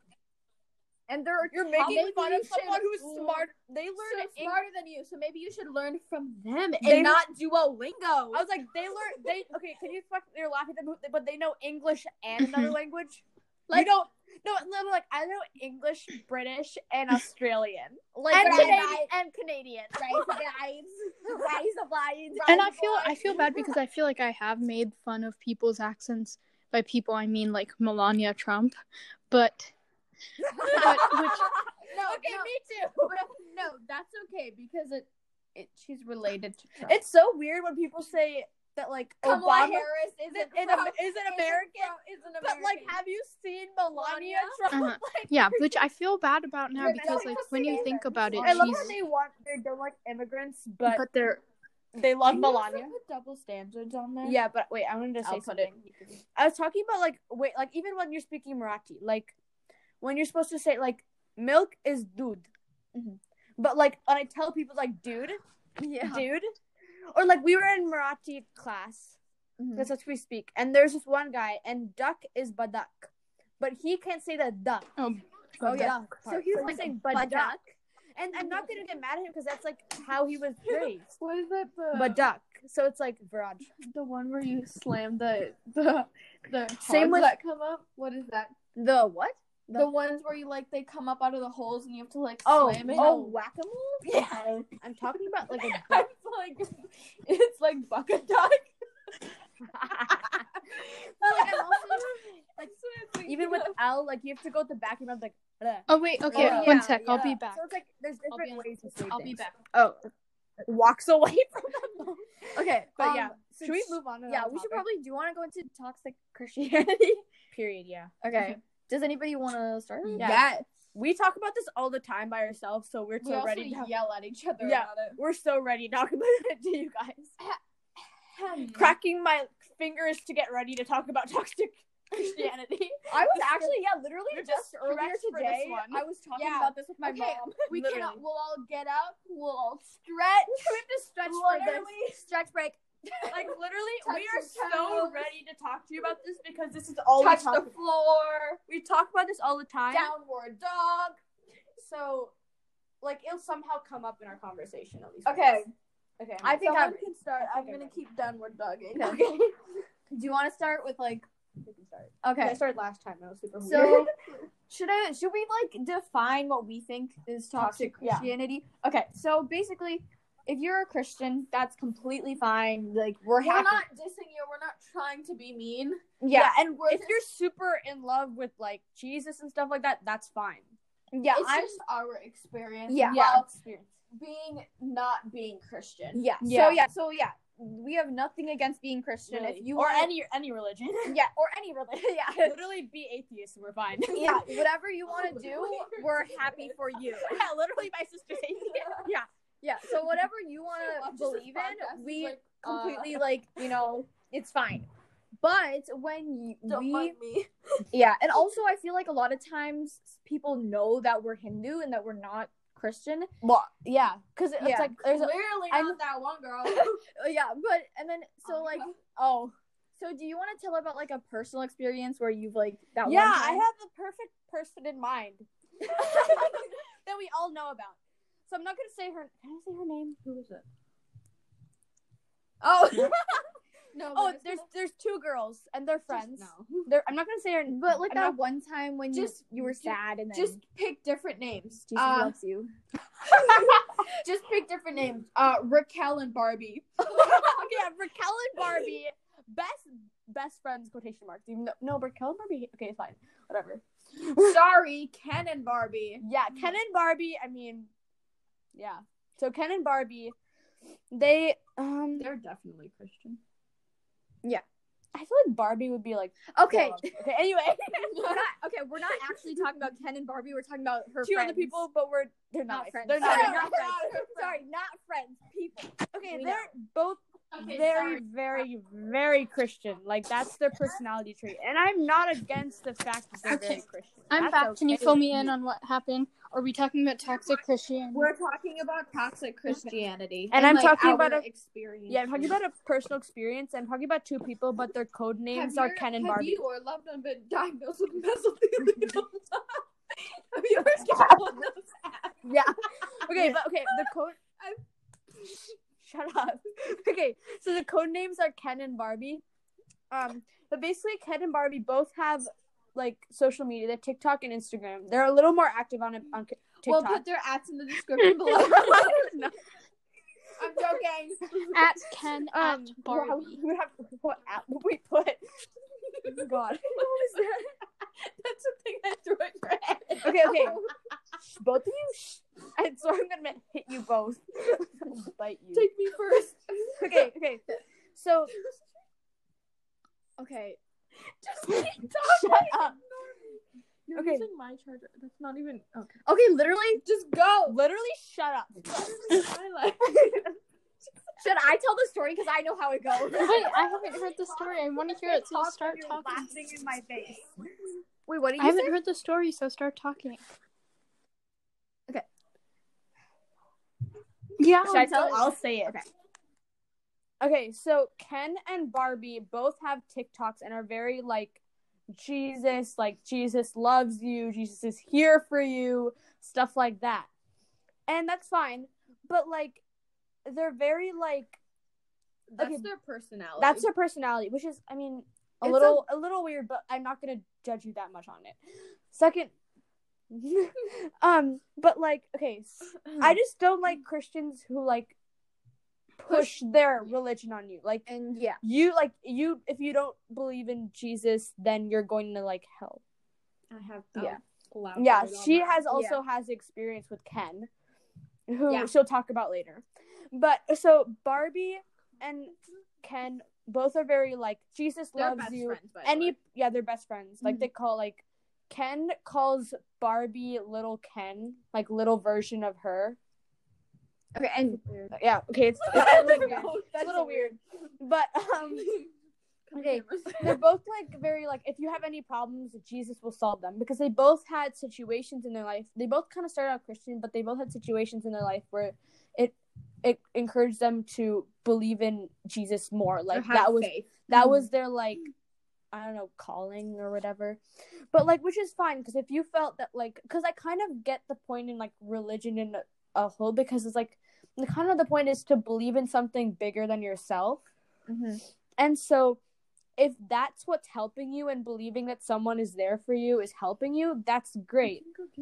And they're You're making Maybe fun you of someone should- who's smart. They learn So English. smarter than you, so maybe you should learn from them and They- not Duolingo. I was like, they learn. They okay. Can you fuck? You're laughing at them, but they know English and another language. Like, you know, no, no, like I know English, British, and Australian, like and right, Canadian, right, and Canadian. right, right, right, right, And I feel I feel bad because I feel like I have made fun of people's accents. By people, I mean like Melania Trump, but but which No, Okay, no, me too. but no, that's okay because it, it she's related to Trump. It's so weird when people say that, like Kamala Obama Harris is, isn't in, from, is an American. Is an But American. like, have you seen Melania Melania? Trump? Uh-huh. Like, yeah, which I feel bad about now Yeah, because no, like it's when you the think same. about it, I love how she's they want they don't like immigrants, but but they're they love Can you also Melania. put double standards on there. Yeah, but wait, I wanted to say I'll put something. it. I was talking about like wait, like even when you're speaking Marathi, like when you're supposed to say like milk is dude, Mhm. but like when I tell people like dude, yeah. dude, or like we were in Marathi class. Mhm. That's what we speak. And there's this one guy, and duck is badak, but he can't say the duck. oh, Oh yeah. Duck So part. he was So like saying badak. badak, and I'm not gonna get mad at him because that's like how he was raised. What is that? The Badak. So it's like Viraj. the one where you slam the the the Same hogs with- that come up. What is that? The what? The, ones where you like they come up out of the holes and you have to like Oh, slam it. oh, whack-a-mole. Yeah. I'm talking about like a. I'm like, it's like bucket duck. But, like, I'm also, like even with L, like you have to go at the back of your mouth, like. Bleh. oh wait, okay, Oh, one yeah, sec, I'll yeah. be back. So it's like there's I'll be different on- ways to say I'll be things. back. Oh, walks away from them. Okay, But um, yeah, so should we sh- move on to Yeah, another we should topic? probably. Do you want to go into toxic Christianity? Period. Yeah. Okay. Does anybody want to start? Yeah. Yes. We talk about this all the time by ourselves, so we're We so also ready to yell at each other Yeah. about it. we're so ready to talk about it to you guys. Cracking my fingers to get ready to talk about toxic Christianity. I was actually, yeah, literally You're just just earlier correct for this today. one. I was talking Yeah. about this with my Okay, mom. We Literally. cannot. We'll all get up. We'll all stretch. We have to stretch for Literally. this. Stretch break. Like literally, Touch we are your so toes. ready to talk to you about this because this is all Touch we talk the about. floor. We talk about this all the time. Downward dog. So, like, it'll somehow come up in our conversation at least. Okay. Okay. I think Someone I'm. can start. I I'm think I'm gonna ready. keep downward dogging. Okay. Do you want to start with like? we can start. Okay. I started last time. I was super weird. So should I should we like define what we think is toxic, Toxic, yeah. Christianity? Okay, so basically, if you're a Christian, that's completely fine. Like we're, We're happy. not dissing you. We're not trying to be mean. Yeah, and we're if just- you're super in love with like Jesus and stuff like that, that's fine. yeah, It's I'm. just our experience. Yeah. while Experience. being not being Christian. Yeah. Yeah. So yeah. So yeah. We have nothing against being Christian. Really. If you or want, any any religion. yeah, or any religion, yeah, Literally be atheist and we're fine. yeah, whatever you want to do, we're happy for you. yeah, literally my sister's atheist. Yeah. Yeah, so whatever you want Watches to this believe podcast, in, is we like, uh, completely like, you know, it's fine. But when you, Don't we, mind me. yeah, and also I feel like a lot of times people know that we're Hindu and that we're not Christian. Well, yeah, because it's Yeah. like there's a, Clearly I'm- not that one girl. Uh, yeah, but and then so Oh, like, yeah. oh, so do you want to tell about like a personal experience where you've like that yeah, one I time? have the perfect person in mind that we all know about. So I'm not gonna say her. Can I say her name? Who is it? Oh, No. Oh, we're just there's gonna- there's two girls and they're just- friends. No. They're, I'm not gonna say her. but like I'm that not- one time when Just- you you were ju- sad and then Just pick different names. Jesus Uh, loves you. just pick different names. Uh, Raquel and Barbie. okay, yeah, Raquel and Barbie, best best friends quotation marks. Even though, no, Raquel and Barbie. Okay, it's fine. Whatever. Sorry, Ken and Barbie. Yeah, Ken and Barbie. I mean, yeah. So Ken and Barbie, they um. They're definitely Christian. I feel like Barbie would be like. Okay. well, okay. Anyway, we're not okay. We're not actually talking about Ken and Barbie. We're talking about her two friends. other people, but we're they're Not not, friends. They're not. Sorry, they're not not friends. friends. Sorry, not friends. People. Okay, We they're both Okay, very, sorry. very, very Christian. Like that's their personality trait, and I'm not against the fact that they're Okay. very Christian. I'm That's back. Can you okay fill with me in on what happened? Are we talking about toxic Christianity? We're talking about toxic Christianity, And I'm like, talking our about a- experience. Yeah, I'm talking about a personal experience. I'm talking about two people, but their code names are Ken and have Barbie. you or loved one been diagnosed with mesothelioma? Have you ever skipped one of those apps? Yeah. Okay, but okay, the code. Shut up. Okay, so the code names are Ken and Barbie. Um, but basically, Ken and Barbie both have like social media. They have TikTok and Instagram. They're a little more active on it on K- We'll TikTok. put their ads in the description below. No. I'm joking. At Ken Um, at wow, Barbie. we have what app would we put? God, what was that? That's the thing I threw at your head. Okay, okay. Shh, both of you. Shh. And so I'm gonna hit you both. Bite you. Take me first. Okay, okay. So Okay. Just keep shut talking. up. You're Okay. using my charger. That's not even okay. Okay. Literally, Just go. Literally, shut up. My life. should I tell the story because I know how it goes? Wait, I haven't heard the story. I want to hear it, so Talk start when you're talking. laughing in my face. Wait, what did I you haven't say? heard the story, so start talking. Okay. Yeah. Should I tell it? I'll say it. Okay. Okay, so Ken and Barbie both have TikToks and are very like Jesus, like Jesus loves you, Jesus is here for you, stuff like that. And that's fine. But like they're very like That's Okay. their personality. that's their personality, which is I mean a It's little a, little weird, but I'm not gonna judge you that much on it. Second um but like okay, s- I just don't like Christians who like push their religion on you. Like And yeah. you like you if you don't believe in Jesus, then you're going to like hell. I have Yeah. elaborate Yeah, on she that. has also has experience with Ken, who Yeah. she'll talk about later. But so Barbie and Ken both are very like Jesus They're loves best you. friends, by the Any way. yeah, they're best friends. Like Mhm. they call like Ken calls Barbie little Ken, like little version of her. Okay, and Yeah, okay, it's, it's a little weird. No, It's that's a little so weird. But um okay, they're both like very like if you have any problems, Jesus will solve them because they both had situations in their life. They both kind of started out Christian, but they both had situations in their life where it it encouraged them to believe in Jesus more. Like that was faith. that was their like I don't know, calling or whatever. But like which is fine because if you felt that like cuz I kind of get the point in like religion in a, a whole because it's like the kind of the point is to believe in something bigger than yourself. Mm-hmm. And so if that's what's helping you and believing that someone is there for you is helping you, that's great.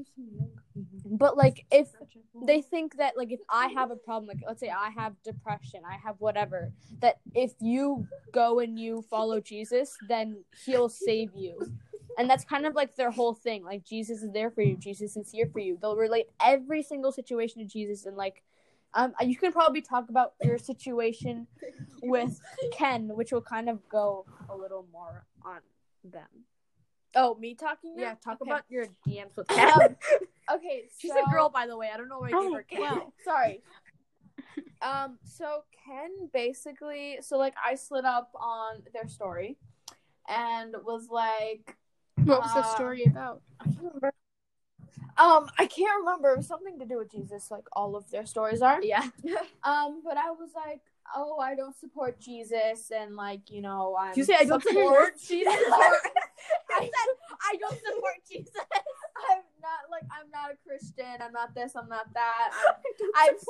But like if they think that like if I have a problem, like let's say I have depression, I have whatever, that if you go and you follow Jesus, then he'll save you. And that's kind of like their whole thing. Like Jesus is there for you, Jesus is here for you. They'll relate every single situation to Jesus and like Um, you can probably talk about your situation with Ken, which will kind of go a little more on them. Oh, me talking now? Yeah, talk Okay. about your D Ms with Ken. Um, okay, She's so, a girl, by the way. I don't know why I gave Oh, her Ken. wow. Sorry. Um, so Ken basically, so like I slid up on their story, and was like, What was the Uh, story about? I can't remember. Um, I can't remember. It was something to do with Jesus, like all of their stories are. Yeah. Um, but I was like, oh, I don't support Jesus, and like, you know, I'm. Did you say I don't support Jesus? I said I don't support Jesus. I'm not like I'm not a Christian. I'm not this. I'm not that. I'm, I'm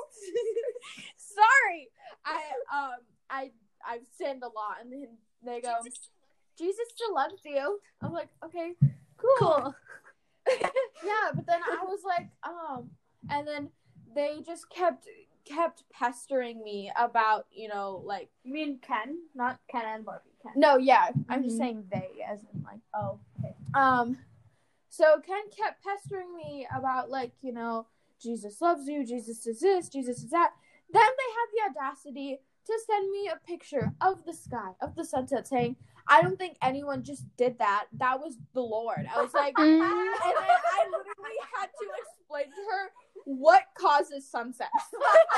sorry. I um I I've sinned a lot, and then they go, Jesus still loves you. I'm like, okay, cool. Cool. Yeah, but then I was like, um, and then they just kept kept pestering me about, you know, like, You mean Ken, not Ken and Barbie? Ken. no, yeah, I'm just Mhm. saying they, as in like, Oh, okay. um, so Ken kept pestering me about like, you know, Jesus loves you, Jesus is this, Jesus is that. Then they had the audacity to send me a picture of the sky, of the sunset, saying, I don't think anyone just did that. That was the Lord. I was like, Mm. and then I literally had to explain to her what causes sunsets. So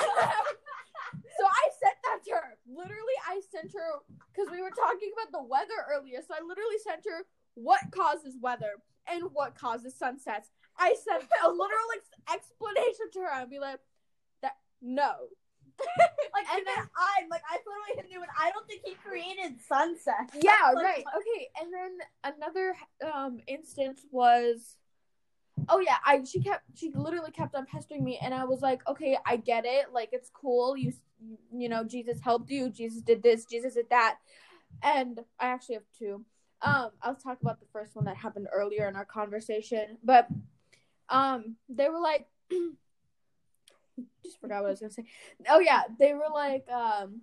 I sent that to her. Literally, I sent her, because we were talking about the weather earlier, so I literally sent her what causes weather and what causes sunsets. I sent a literal ex- explanation to her. I'd be like, that no. Like, And and then- then I, like, I literally knew it. I don't think he created sunset. Yeah, Like, right. Okay, and then another um instance was, oh yeah, I she kept she literally kept on pestering me, and I was like, okay, I get it, like it's cool, you you know, Jesus helped you, Jesus did this, Jesus did that, and I actually have two. Um, I'll talk about the first one that happened earlier in our conversation, but um, they were like, just forgot what I was gonna say. Oh yeah, they were like, um.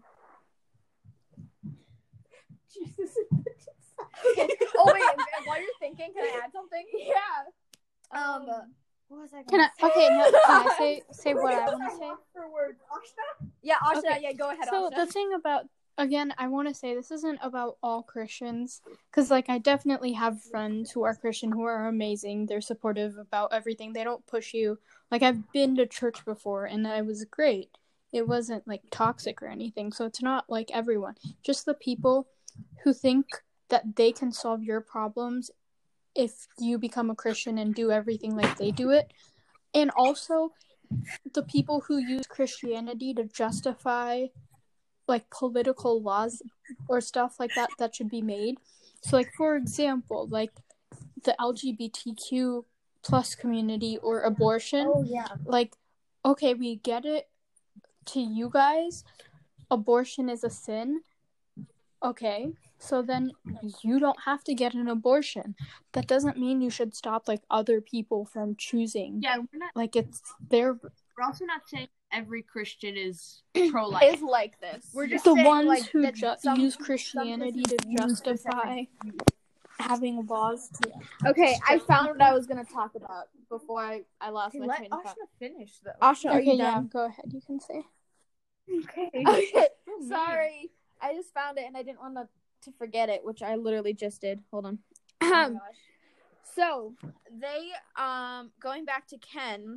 Jesus. Oh wait, while you're thinking, can I add something? Yeah. Um, what was I Can gonna I? Okay, no, can I say say what I want to say? For words. Ashna? Yeah, Ashna, Okay. yeah, go ahead, So Ashna. the thing about again, I want to say this isn't about all Christians because like I definitely have friends who are Christian who are amazing. They're supportive about everything. They don't push you. Like I've been to church before and it was great. It wasn't like toxic or anything. So it's not like everyone. Just the people who think that they can solve your problems if you become a Christian and do everything like they do it. And also the people who use Christianity to justify like political laws or stuff like that that should be made. So like for example, like the L G B T Q plus community or abortion. Oh yeah. Like, okay, we get it to you guys. Abortion is a sin. Okay. So then you don't have to get an abortion. That doesn't mean you should stop like other people from choosing. Yeah, we're not. Like it's their We're also not saying every Christian is pro-life. Is like this. We're just the saying, ones like, who that ju- some- use some Christianity to Christians use justify having laws to Okay, I found what I was gonna talk about before I, I lost my Let train of thought. Ashna finish, though. Ashna, are okay, you yeah, done? go ahead. You can say. Okay. Okay, sorry. I just found it and I didn't want to to forget it, which I literally just did. Hold on. Oh my Um, gosh. So they um going back to Ken,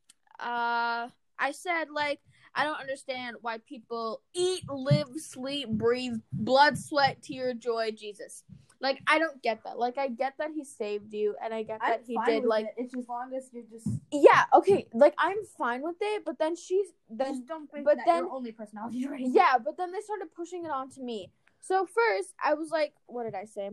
uh I said like I don't understand why people eat, live, sleep, breathe, blood, sweat, tear, joy, Jesus. Like I don't get that. Like I get that he saved you, and I get that I'm he fine did with like it. It's as long as you're just yeah, okay. Like I'm fine with it, but then she's then just don't think but that then your only personality right. yeah, but then they started pushing it on to me. So first I was like, what did I say?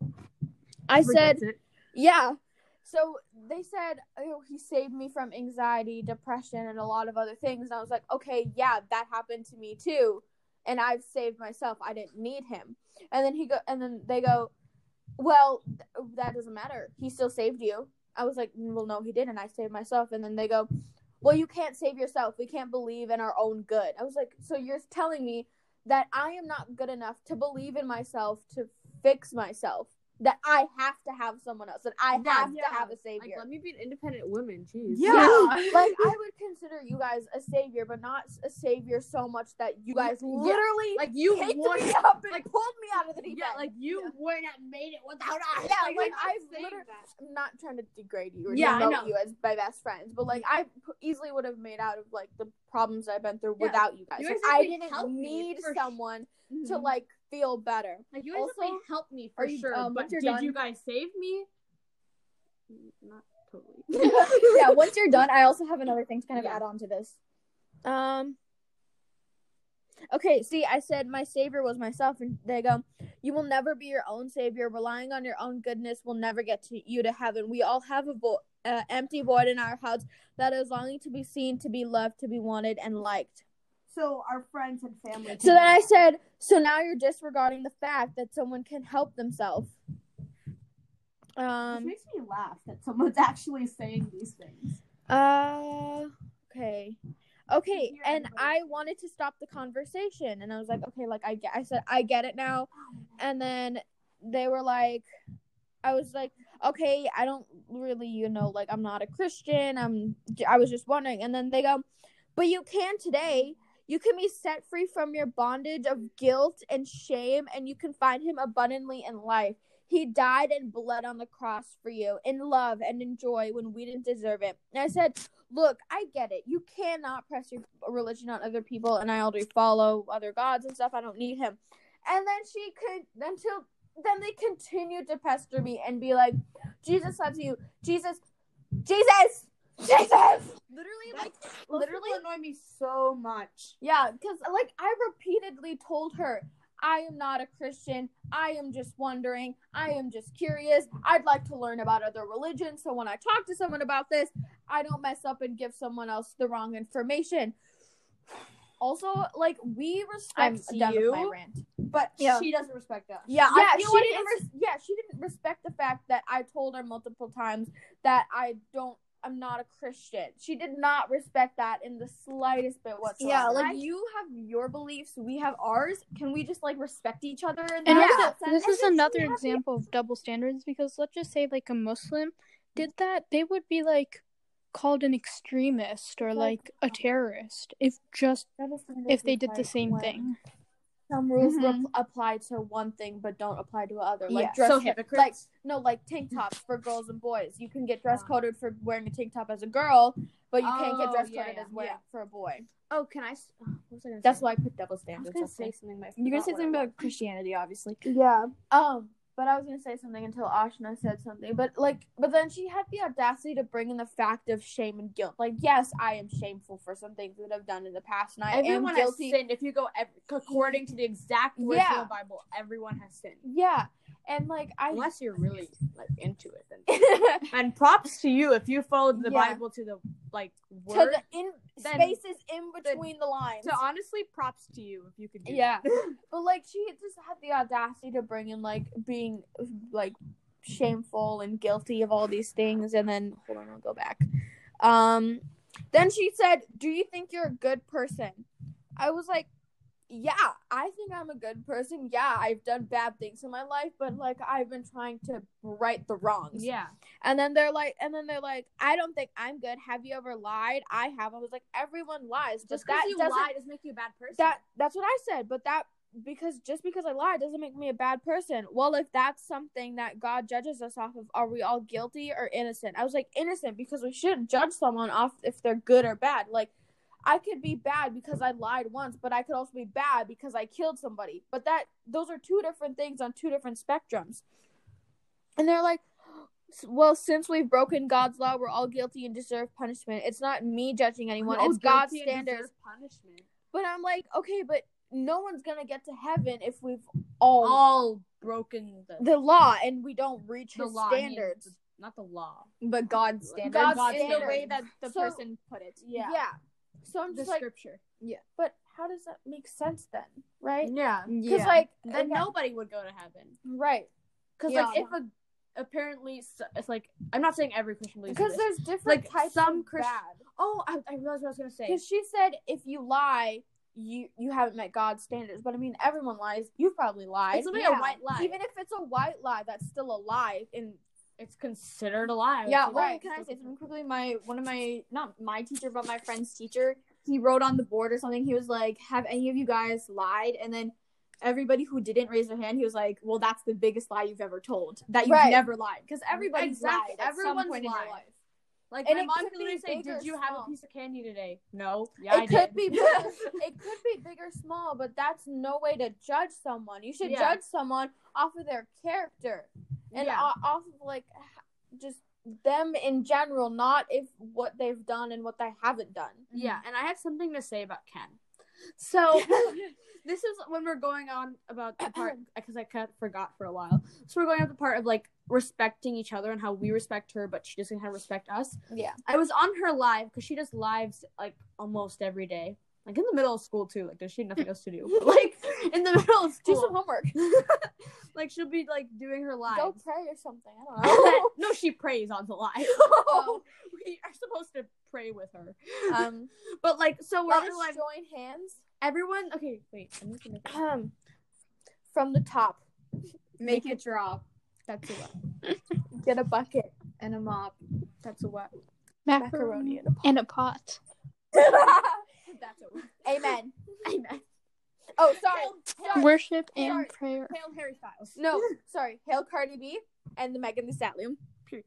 I said yeah. So they said, oh, he saved me from anxiety, depression, and a lot of other things. And I was like, okay, yeah, that happened to me too. And I've saved myself. I didn't need him. And then he go, and then they go, well, th- that doesn't matter. He still saved you. I was like, well, no, he didn't. I saved myself. And then they go, well, you can't save yourself. We can't believe in our own good. I was like, so you're telling me that I am not good enough to believe in myself to fix myself. That I have to have someone else. That I have Yeah. to have a savior. Like, let me be an independent woman. Jeez. Yeah. Like I would consider you guys a savior, but not a savior so much that you guys Yeah. literally Like you picked would. me up and like- pulled me out of the deep Yeah, end. like you wouldn't have made it without us. Yeah, like, like, I'm I've saying literally- that. I'm not trying to degrade you or Yeah, I demote know. you as my best friends, but like I p- easily would have made out of like the problems I've been through Yeah, without you guys. you Like, guys I actually didn't helped me need for sh- someone Mhm. to like feel better. Like you guys Also, definitely helped me for are you- sure. um, but once you're did done- you guys save me? Not totally. yeah, once you're done, I also have another thing to kind of Yeah. add on to this. Um. Okay, see, I said my savior was myself, and they go, you will never be your own savior. Relying on your own goodness will never get to you to heaven. We all have a vo- uh, empty void in our hearts that is longing to be seen, to be loved, to be wanted, and liked. So our friends and family. So then I said, so now you're disregarding the fact that someone can help themselves. Which Um. makes me laugh that someone's actually saying these things. Uh. Okay. Okay, Hear and everybody. I wanted to stop the conversation, and I was like, okay, like I get, I said, I get it now, and then they were like, I was like, okay, I don't really, you know, like I'm not a Christian, I'm, I was just wondering, and then they go, but you can today, you can be set free from your bondage of guilt and shame, and you can find him abundantly in life. He died and bled on the cross for you in love and in joy when we didn't deserve it. And I said, look, I get it. You cannot press your religion on other people, and I already follow other gods and stuff. I don't need him. And then she could, until then they continued to pester me and be like, Jesus loves you. Jesus, Jesus, Jesus. Literally, like, literally, annoy me so much. yeah, because like I repeatedly told her, I am not a Christian. I am just wondering. I am just curious. I'd like to learn about other religions. So when I talk to someone about this, I don't mess up and give someone else the wrong information. Also, like, we respect I'm done with you. my rant. But Yeah. she doesn't respect us. Yeah, I yeah, feel she like didn't. it's- Res- yeah, she didn't respect the fact that I told her multiple times that I don't. I'm not a Christian. She did not respect that in the slightest bit whatsoever. Yeah, like you have your beliefs, we have ours. Can we just like respect each other? In And that also, sense? this And is then another she has the- example of double standards because let's just say, like, a Muslim did that, they would be, like, called an extremist or, like, a terrorist if just if they did the same thing. Some rules Mhm. rep- apply to one thing but don't apply to other. Like Yeah. dress So co- hypocrites? like no, like tank tops for girls and boys. You can get dress coded for wearing a tank top as a girl, but you can't get Oh, dress yeah, coded yeah, as wearing yeah. for a boy. Oh, can I? s- oh, what was I gonna That's say? why I put double I was standards. gonna up say there. something. But I You're gonna forgot say what something it about Christianity, obviously. Yeah. Um, but I was gonna say something until Ashna said something. But like, but then she had the audacity to bring in the fact of shame and guilt. Like, yes, I am shameful for some things that I've done in the past, and I Everyone am has guilty. sinned. If you go ev- according to the exact words Yeah. of the Bible, everyone has sinned. Yeah, and like I. Unless you're really like into it, then. And props to you if you followed the Yeah. Bible to the like to word. the in then- spaces in between the lines. So honestly, props to you if you could do Yeah. that. But like she just had the audacity to bring in like being like shameful and guilty of all these things, and then hold on, I'll go back. Um, then she said, "Do you think you're a good person?" I was like, "Yeah, I think I'm a good person. Yeah, I've done bad things in my life, but like I've been trying to right the wrongs." Yeah. And then they're like, and then they're like, "I don't think I'm good. Have you ever lied?" I have. I was like, "Everyone lies, but Just that because you doesn't lie doesn't make you a bad person. that that's what I said, but that because just because I lied doesn't make me a bad person. Well, if that's something that God judges us off of, are we all guilty or innocent? I was like, innocent, because we shouldn't judge someone off if they're good or bad. Like, I could be bad because I lied once, but I could also be bad because I killed somebody. But that those are two different things on two different spectrums. And they're like, well, since we've broken God's law, we're all guilty and deserve punishment. It's not me judging anyone. It's God's standards. Punishment. But I'm like, okay, but no one's going to get to heaven if we've all, all broken the, the law and we don't reach the his law, I mean, standards. not the law. But God's standards. God's God's standards. the way that the So- person put it. Yeah. So I'm The just like, scripture. but how does that make sense then? Right? Yeah. Because, like, Then again- nobody would go to heaven. right. Because, Yeah. like, if a, apparently, s- it's like, I'm not saying every Christian believes in Because this. there's different Like, types some of Christ- bad. Oh, I, I realized what I was going to say. Because she said if you lie, you you haven't met God's standards. But I mean, everyone lies. You've probably lied. It's only Yeah. a white lie. Even if it's a white lie, that's still a lie. And It's considered a lie. Yeah, It's well, right. can I say something quickly? My one of my not my teacher, but my friend's teacher, he wrote on the board or something. He was like, "Have any of you guys lied?" And then everybody who didn't raise their hand, he was like, "Well, that's the biggest lie you've ever told. That you've Right. never lied, because everybody's Exactly. lied at Everyone's some point in lied. their life." Like, And my it mom could could literally be say, big or did you have small. a piece of candy today? No. Yeah, it I could did. be big, it could be big or small, but that's no way to judge someone. You should Yeah. judge someone off of their character and Yeah. o- off of like just them in general, not if what they've done and what they haven't done. Yeah, and I had something to say about Ken. So this is when we're going on about the part because I kind of forgot for a while. So we're going on the part of like respecting each other and how we respect her, but she doesn't kind of respect us. Yeah. I was on her live because she does lives like almost every day, like in the middle of school too. Like, there's she had nothing else to do. But, like in the middle of Do school, some homework. like she'll be like doing her live. Go pray or something. I don't know. No, she prays on the live. Oh. We are supposed to pray with her. Um, But like, so we're on let's the live. join hands. Everyone, okay, wait. I'm just gonna make Um, from the top, Make it drop. That's a what? get a bucket. And a mop. That's a what? Macaroni Macaroni in a in a pot. That's a Amen. Amen. Oh, sorry. sorry. Worship and Sorry. prayer. Hail Harry Styles. No, sorry. Hail Cardi B and the Megan Thee Stallion.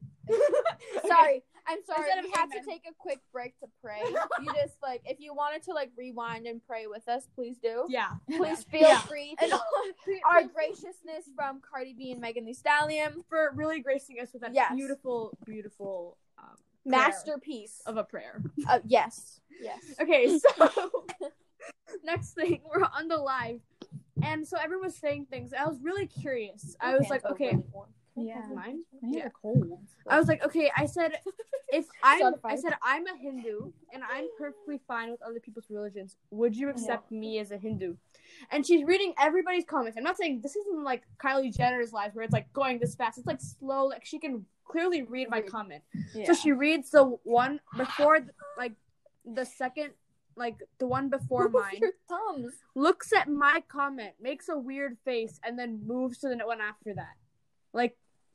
Sorry. I'm sorry. Instead of We had amen. to take a quick break to pray. You just like, if you wanted to like rewind and pray with us, please do. Yeah. Please feel Yeah. free And to our graciousness from Cardi B and Megan Thee Stallion. for really gracing us with that Yes. beautiful, beautiful um, Masterpiece. of a prayer. Uh, yes. Yes. Okay, so next thing, we're on the live. And so everyone was saying things. I was really curious. I was like, okay, Yeah. mine? Yeah. Cold. I was like, okay, I said, if I'm, Certified. I said, I'm a Hindu and I'm perfectly fine with other people's religions. Would you accept me as a Hindu? And she's reading everybody's comments. I'm not saying this isn't like Kylie Jenner's lives where it's like going this fast. It's like slow. Like she can clearly read my comment. Yeah. So she reads the one before, like the second, like the one before mine. Your thumbs. Looks at my comment, makes a weird face, and then moves to the one after that. Like,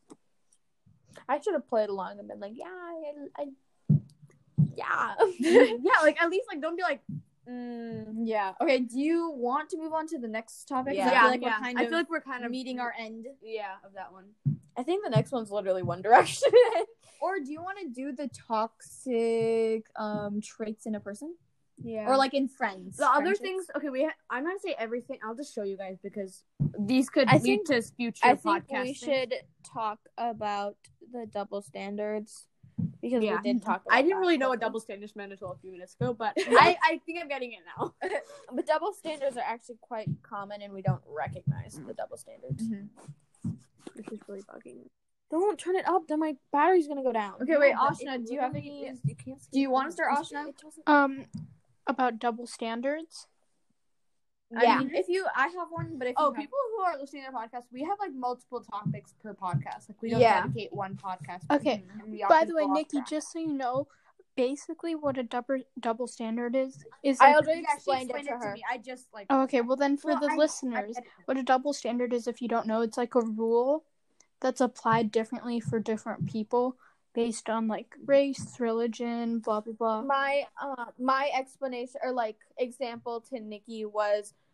I should have played along and been like, yeah, I, I yeah. yeah, like at least like don't be like, mm. Yeah. Okay. Do you want to move on to the next topic? 'Cause Yeah. I feel like yeah. we're kind I of feel like we're kind of meeting our end. yeah of that one. I think the next one's literally One Direction. Or do you want to do the toxic um traits in a person, Yeah. or like in friends? the other friendships? things. Okay, we. Ha- I'm not gonna say everything. I'll just show you guys because these could I lead think- to future I think podcasts. we should talk about the double standards because Yeah. we did talk about I didn't that really know what quickly. double standards meant until a few minutes ago, but I, I think I'm getting it now. But double standards are actually quite common and we don't recognize the double standards. This is really bugging me. Don't turn it up, then my battery's gonna go down. Okay, wait, No, but Ashna, it do you have literally any? is- you can't see Do you the want to start, comments. Ashna? It doesn't- Um, about double standards. Yeah. I mean, if you, I have one, but if Oh, you have- people who are listening to our podcast, we have like multiple topics per podcast. Like we don't Yeah. dedicate one podcast. Okay. And we By often the way, go off Nikki, track. just so you know, basically what a double double standard is is I like, already Yeah, she explained, explained it to her. me. I just like. oh, okay. Well, then for Well, the I- listeners, I- what a double standard is, if you don't know, it's like a rule that's applied differently for different people based on like race, religion, blah blah blah. My uh, my explanation or like example to Nikki was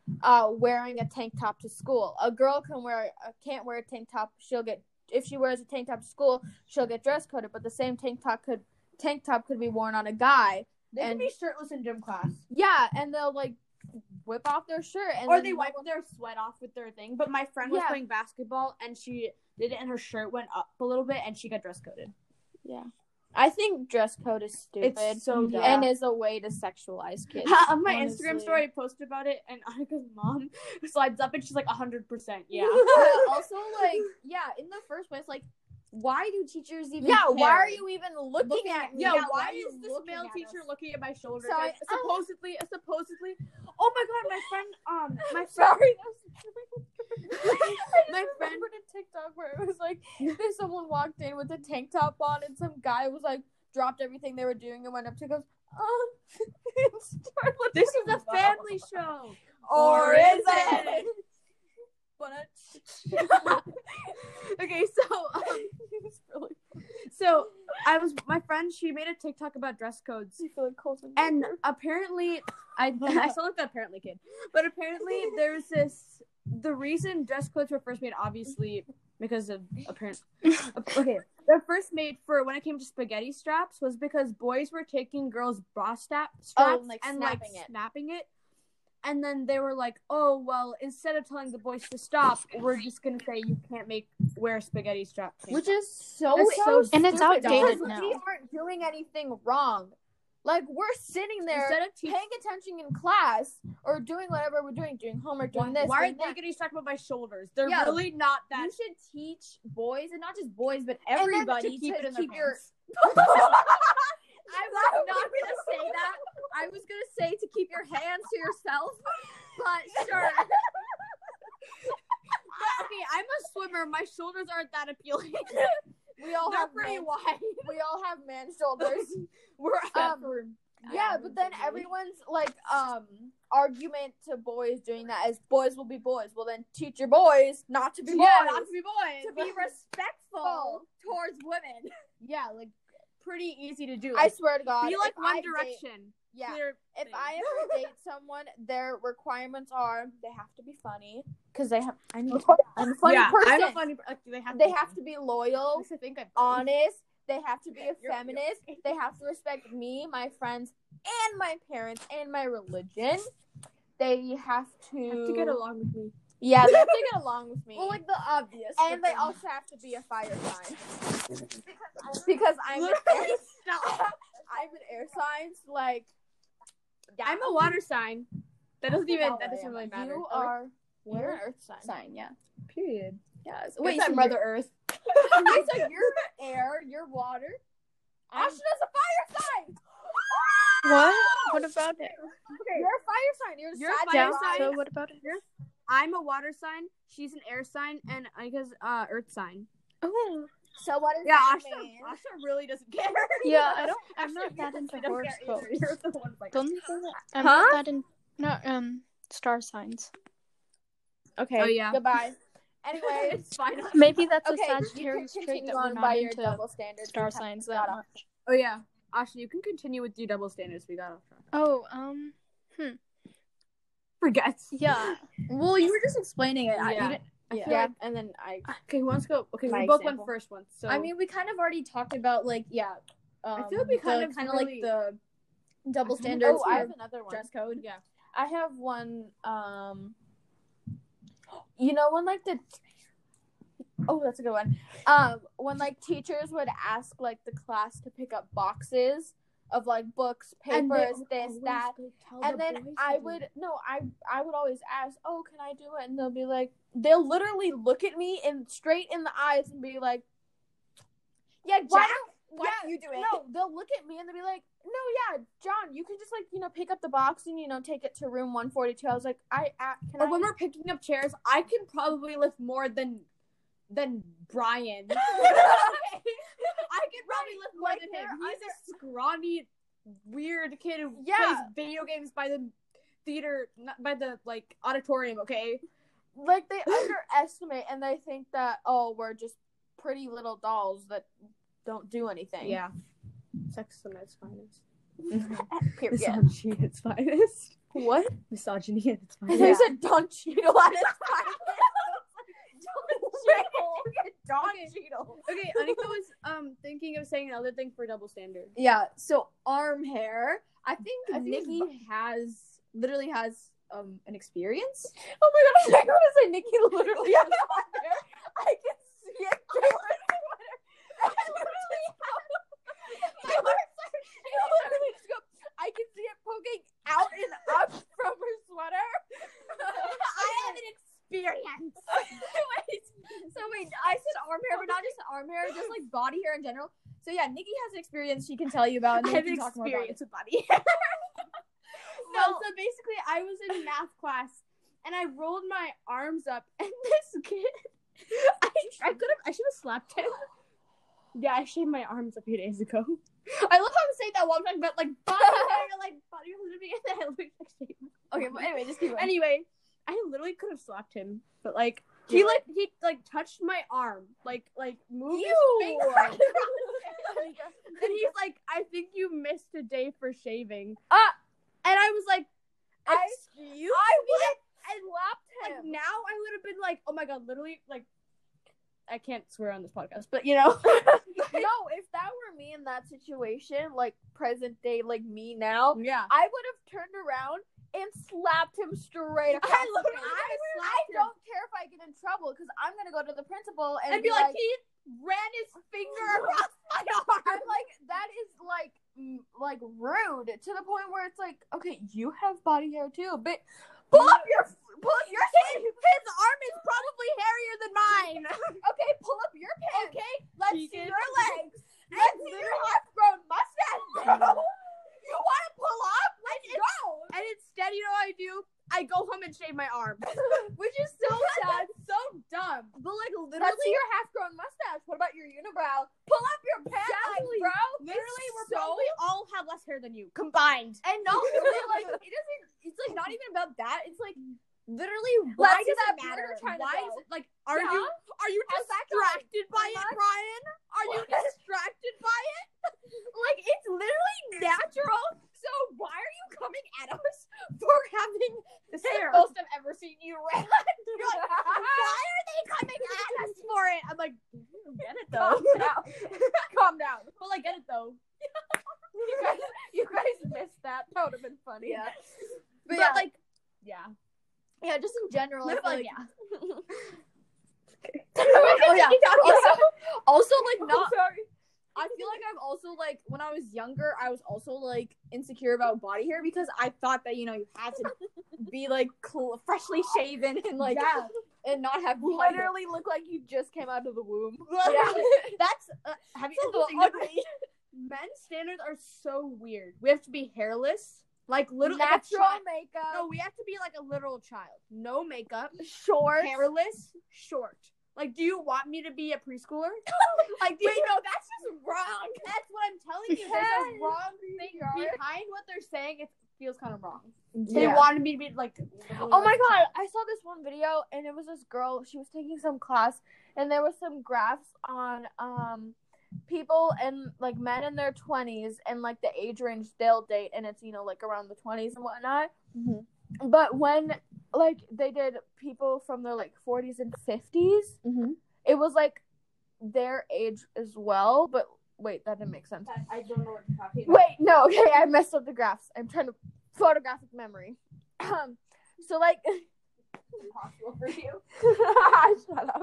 uh, wearing a tank top to school. A girl can wear uh, can't wear a tank top. She'll get if she wears a tank top to school, she'll get dress coded. But the same tank top could tank top could be worn on a guy. They and can be shirtless in gym class. Yeah, and they'll like whip off their shirt, and or then they wipe their sweat off with their thing. But my friend was Yeah. playing basketball and she did it, and her shirt went up a little bit, and she got dress coded. Yeah, I think dress code is stupid. It's so dumb. and is a way to sexualize kids. On my honestly. Instagram story, I posted about it, and Annika's mom slides up, and she's like, one hundred percent, yeah. Also, like, yeah, in the first place, like, why do teachers even? Yeah, care? why are you even looking, Looking at at- me? Yeah, Yeah, why why are is you this looking male at teacher us? looking at my shoulders? So Like, I- supposedly, supposedly. Oh my god, my friend, um, my friend, Sorry. my I friend. remembered a TikTok where it was like, there's someone walked in with a tank top on, and some guy was like, dropped everything they were doing and went up to goes, um, and started looking This is a at- family show. Or is it? Okay, so um, It's really so I was my friend. She made a TikTok about dress codes, I feel like Colton. and apparently, I I still like that apparently kid, but apparently there's this. The reason dress codes were first made, obviously, because of apparent. Okay, they're first made for when it came to spaghetti straps was because boys were taking girls' bra strap straps Oh, like and like snapping it. snapping it. And then they were like, "Oh well, instead of telling the boys to stop, we're just gonna say you can't make wear spaghetti strap." tank Which top." is so, That's so And it's stupid outdated because now. We aren't doing anything wrong. Like, we're sitting there Instead of teach- paying attention in class or doing whatever we're doing, doing homework, doing this. why are doing they that. getting stuck about my shoulders? They're Yeah. really not that. You should teach boys, and not just boys, but then everybody to keep it in their your. pants. I was not gonna say that. I was gonna say to keep your hands to yourself, but sure. Okay, I'm a swimmer. My shoulders aren't that appealing. We all They're have pretty man, wide. we all have man shoulders. We're Um, we're- Yeah, but then everyone's like um argument to boys doing that is boys will be boys. Well, then teach your boys not to be boys. yeah, not to be boys. to be respectful towards women. yeah, like pretty easy to do. I Like, swear to God. be like if One I date- Direction. yeah. Clear If thing. I ever date someone, their requirements are they have to be funny because they have. I need. I'm a funny yeah, person. I'm a funny. Like, they have. they to have to be loyal, I think I'm honest. They have to be a You're- feminist. They have to respect me, my friends, and my parents, and my religion. They have to, have to get along with me. Yeah, they have to get along with me. Well, like the obvious. and they also have to be a fire sign. Because I'm an air, I'm an air sign. So like, yeah, I'm a water sign. That doesn't even. That doesn't you really matter. You are. You're an earth sign. sign, yeah. Period. Yes. Wait, Wait, so so Mother you're- Earth. Okay, so you're air, you're water. I'm- Ashna's a fire sign. What? What about it? You're a fire sign. You're, You're a Sagittarius. fire Yeah, sign? so what about it? I'm a water sign. She's an air sign, and Anika's uh Earth sign. Oh. So what does Yeah, that Asha, mean? Asha really doesn't care. Yeah, I don't. I'm Asha, not you that don't- into you don't care horoscopes. either. You're the one like. Don't think that. I'm Huh? not that in. No, um, star signs. Okay. Oh, yeah. Goodbye. Anyway, It's fine. Maybe that's okay, a you can Sagittarius trait continue that we're on not by your into double standards. star We signs got that off. much. Oh yeah, Asha, you can continue with your double standards. We got off track. Oh, um, Forgets. yeah. Well, you were just explaining it. I, Yeah. you didn't, I yeah. feel Yeah, like- and then I. Okay, who wants to go? Okay, My we both example. went first once. So I mean, we kind of already talked about like yeah. Um, I feel like we kind the, of kind of really- like the double I feel- standards Oh, I for have another one. dress code. yeah. I have one. Um, you know when like the. Oh, that's a good one. Um, when like teachers would ask like the class to pick up boxes of like books, And they papers, would this, always that, go tell and the then boys to I do would it. no, I I would always ask, "Oh, can I do it?" And they'll be like, they'll literally look at me and straight in the eyes and be like, "Yeah, Why Jack, don't- why yeah, don't you do it?" No, they'll look at me and they'll be like, "No, yeah, John, you can just like you know pick up the box and you know take it to room one forty-two." I was like, "I uh, can Or I?" when we're picking up chairs, I can probably lift more than than Brian. I can probably lift more like, than they're him. He's a scrawny, weird kid who Yeah. plays video games by the theater, not by the like auditorium. Okay. like they underestimate and they think that oh we're just pretty little dolls that don't do anything. Yeah. Sexism at its finest. Period. Misogyny at its finest. What? Misogyny at its I finest. thought you said Don Cheadle at its finest. Don Cheadle. Okay, Anika was um thinking of saying another thing for double standard. Yeah, so arm hair. I think I think Nikki it's has literally has um an experience. Oh my god, I was going to say Nikki literally has arm hair. I can see it through her sweater. I literally literally just go, I can see it poking out and up from her sweater. I have an experience. Wait, So wait, I said arm hair, but not just arm hair, just like body hair in general. So yeah, Nikki has an experience she can tell you about, and I then have we can talk more about it. experience with body hair. No, so basically, I was in math class and I rolled my arms up, and this kid, I I could have, I should have slapped him. Yeah, I shaved my arms a few days ago. I love how I'm saying that while I'm talking about like body hair, like body living, and then I look like shaved. Okay, but anyway, just keep going. Anyway, I literally could have slapped him, but like he like he like touched my arm, like like moved his finger, and he's like, "I think you missed a day for shaving." Ah! And I was like, I- "Excuse I me?" would have slapped Like him. now, I would have been like, "Oh my god!" Literally, like, I can't swear on this podcast, but you know, No, if that were me in that situation, like present day, like me now, yeah. I would have turned around and slapped him straight across I the literally face. would've I slapped him. don't care if I get in trouble because I'm gonna go to the principal and And be like, he ran his finger across my arm. I'm like, that is like, mm, like rude to the point where it's like, okay, you have body hair too, but pull up your, pull up your, His, his arm is probably hairier than mine. okay, pull up your pants. Okay, Let's He see did. your legs. Let's see your half-grown mustache, bro. You want to pull up? Let's go. And instead, you know what I do? I go home and shave my arm. Which is so sad. so dumb. But like Literally- let's see your half-grown mustache. What about your unibrow? Pull up your pants, Exactly. bro. Literally, It's we're so- probably all have less hair than you combined. And not really like it doesn't. It's like not even about that. It's like literally why Let's see does that it beard matter? you're trying to Why grow. is it like? Are Yeah. you are you How's that distracted by Am it, I? Ryan? Are you What? distracted by it? Like it's literally natural. So why are you coming at us for having This the hair. most I've ever seen you rant? You're like, why are they coming at us for it? I'm like, get it though. Calm down. Calm down. But like, get it though. You guys, you guys missed that. That would have been funny. Yeah. But, But, yeah, like, yeah. Yeah, just in general. I But, feel like, like, oh yeah. Also, also like I'm not. sorry. I feel like I've also like when I was younger, I was also like insecure about body hair because I thought that you know you had to be like cl- freshly shaven and like Yeah. and not have body hair. Literally look like you just came out of the womb. Yeah. That's uh, have you It's a ever little seen that? ugly. Men's standards are so weird. We have to be hairless, like literally like a Natural child. makeup. No, we have to be like a literal child. No makeup, Short. hairless, short. Like, do you want me to be a preschooler? Like, do Wait, you, no, that's just wrong. that's what I'm telling you. There's a wrong thing behind what they're saying. It feels kind of wrong. They Yeah. wanted me to be like. Oh my god, I saw this one video and it was this girl, she was taking some class and there was some graphs on um people and like men in their twenties and like the age range they'll date and it's, you know, like around the twenties and whatnot. Mhm. But when like they did people from their like forties and fifties, Mhm. it was like their age as well, but wait, that didn't make sense. I don't know what you're talking about. Wait, no, okay, I messed up the graphs. I'm trying to photographic memory. Um, so like, Impossible for you. shut up.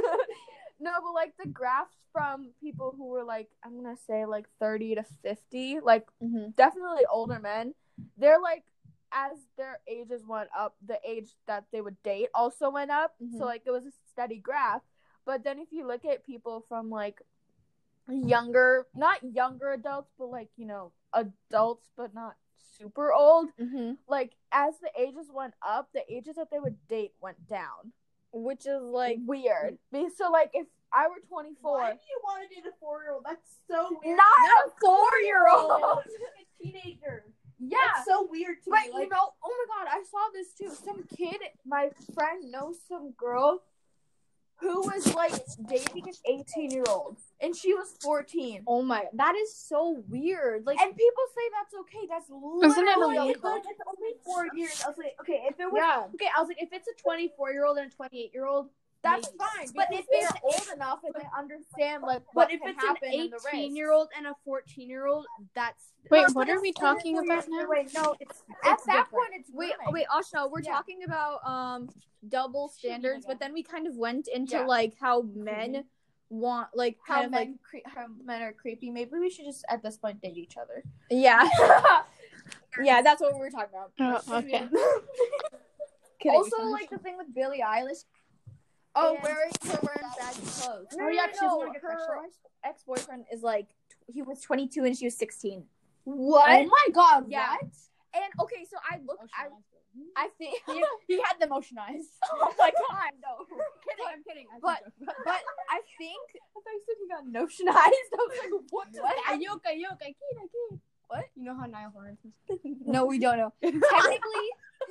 No, but like the graphs from people who were like, I'm gonna say like thirty to fifty, like Mhm. definitely older men. They're like, as their ages went up, the age that they would date also went up. Mhm. So like it was a steady graph. But then if you look at people from like younger, not younger adults, but like, you know, adults, but not super old, Mhm. like as the ages went up, the ages that they would date went down. Which is like Weird. Because- So like if I were twenty-four, Why do you want to date a four-year-old? That's so weird. not a four-year-old. Like a teenager. yeah. That's so weird to But me. you Like, know, oh my god, I saw this too. Some kid, my friend knows some girl who was like dating an eighteen year old, and she was fourteen. Oh my, that is so weird. Like, And people say that's okay. That's Isn't it literally illegal? okay. It's only four years. I was like, okay, if it was yeah, okay, I was like, if it's a twenty-four year old and a twenty-eight year old, That's maybe. fine. but because if they're they're old enough and they understand like But what if can it's an happen in the race. eighteen year old and a fourteen year old, that's Wait, No, what but are we it's talking twenty-four about years- now? Wait, no, it's At it's that different. point, it's wait, grooming. wait, Ashna, we're Yeah. talking about um double standards, but then we kind of went into Yeah. like how men want, like how kind of men like cre- how men are creepy. Maybe we should just at this point date each other. yeah, yeah, that's what we were talking about. Oh, okay. Kidding. Also, like the thing with Billie Eilish. Oh, And- wearing her wearing baggy clothes. No, oh yeah, no, she doesn't no, want to get her sexualized. ex boyfriend is like tw- he was twenty-two and she was sixteen. What? Oh my god! Yeah. What? And okay, so I look, I, I think, He, he had them ocean eyes. oh my god, no, kidding, I'm kidding. but but I think I thought you said he got notion eyes. I was like, what? does What? that Yoka, yoka, kid, kid. What? You know how Niall Horan says? no, we don't know. Technically,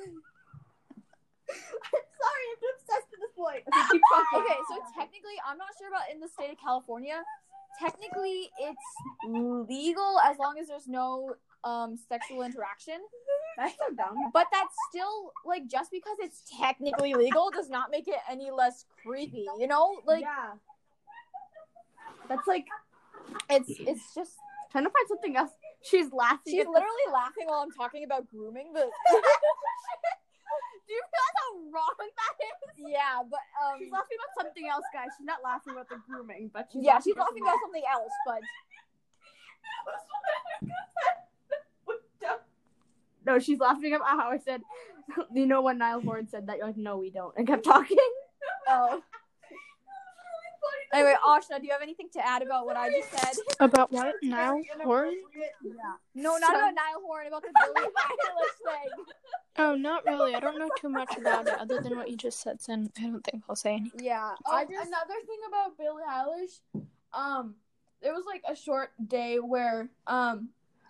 Sorry, I'm obsessed at this point. Okay, keep talking. okay, so technically, I'm not sure about in the state of California. Technically, it's legal as long as there's no um sexual interaction. That's so dumb. But that's still like just because it's technically legal does not make it any less creepy. You know, like yeah. that's like it's it's just Trying to find something else. She's laughing. she's at the- literally laughing while I'm talking about grooming. But Do you realize how wrong that is? yeah, but um She's laughing about something else, guys. She's not laughing about the grooming, but she's yeah, laughing she's laughing about something else. But No, she's laughing about how I said, you know, when Niall Horan said that, you're like, no, we don't, and kept talking. oh. Anyway, Ashna, do you have anything to add about what I just said? About what now? Horn? No, not So- about Niall Horan, about the Billie Eilish thing. Oh, not really. I don't know too much about it other than what you just said, so I don't think I'll say anything. Yeah, Oh, I just another thing about Billie Eilish, um, there was like a short day where um,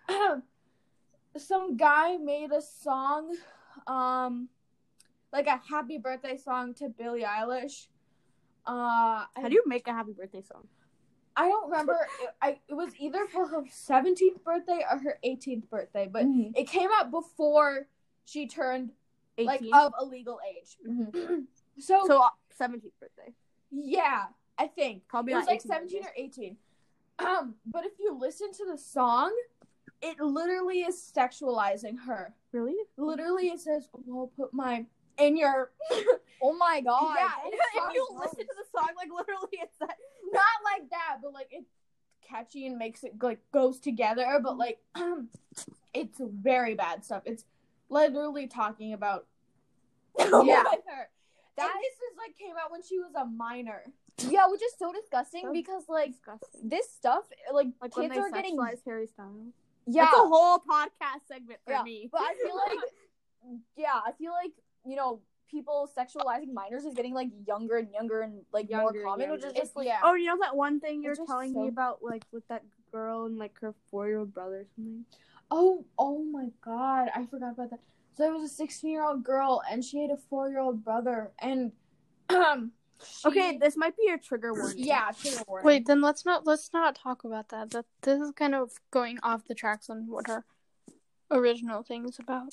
some guy made a song, um, like a happy birthday song to Billie Eilish. Uh, How do you make a happy birthday song? I don't remember. It, I it was either for her seventeenth birthday or her eighteenth birthday, but Mhm. it came out before she turned like eighteen? of a legal age. Mhm. So, So, uh, seventeenth birthday. yeah, I think Probably it was not like eighteenth seventeen birthday. or eighteen. Um, but if you listen to the song, it literally is sexualizing her. Really? Literally, it says, "Well, put my in your." Oh my god. Yeah, that and is if so you gross. listen to the song, like literally, it's that not like that, but like it's catchy and makes it like goes together. But like, it's very bad stuff. It's literally talking about Yeah. with her. That and this is like came out when she was a minor. Yeah, which is so disgusting So because like Disgusting. this stuff, like, Like when kids they are getting sexualize Harry Styles. yeah, That's a whole podcast segment for yeah. me. But I feel like yeah, I feel like you know people sexualizing minors is getting like younger and younger and like Younger more and common, which younger. is just like yeah. Oh, you know that one thing you're It's just telling so- me about, like with that girl and like her four-year-old brother or something? Oh, oh my god, I forgot about that. So there was a sixteen-year-old girl, and she had a four-year-old brother, and um. she- Okay, this might be your trigger warning. Yeah, trigger warning. Wait, then let's not let's not talk about that. That this is kind of going off the tracks on what our original thing is about.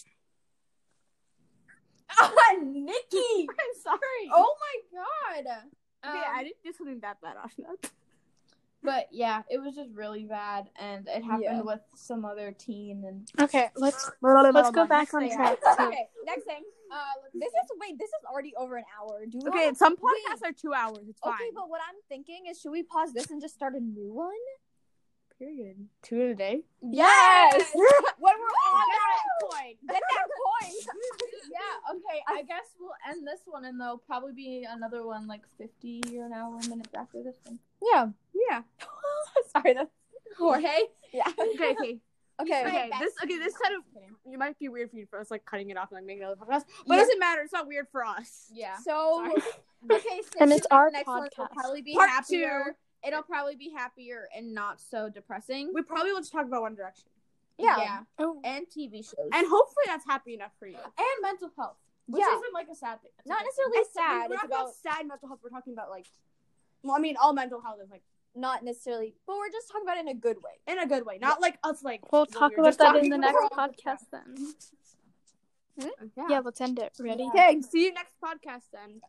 Nikki. I'm sorry. Oh my god. okay, Um, I didn't do something that bad, Ashna. But yeah, it was just really bad, and it happened Yeah. with some other teen, and Okay, let's let's go back on thing. track. okay. Next thing, uh, let's this see. is wait, this is already over an hour. Do we Okay, wanna- some podcasts are two hours. It's fine. Okay, but what I'm thinking is, should we pause this and just start a new one? Period. Two in a day. Yes. when we're on that point. Get that point. yeah, okay. I guess we'll end this one, and there'll probably be another one like fifty or an hour minutes after this one. Yeah. Yeah. Sorry. That's Jorge. yeah. Okay, okay. Okay. Okay, this okay, this kind of it might be weird for you for us like cutting it off and like making another podcast. But Yeah. it doesn't matter, it's not weird for us. Yeah. So Sorry. okay, so And it's our Next one will podcast. probably be Part happier. two. It'll probably be happier and not so depressing. We probably will just talk about One Direction. yeah. Yeah. Oh, And T V shows. And hopefully that's happy enough for you. and mental health. which Yeah. isn't like a sad thing. It's a Not good necessarily thing. sad. We're It's not talking about about sad mental health. We're talking about like, well, I mean, all mental health is like not necessarily, but we're just talking about it in a good way. in a good way, not like us like. We'll what talk we were about just that in talking the about. next podcast then. Yeah. Yeah, let's end it. Ready? Okay, see you next podcast then.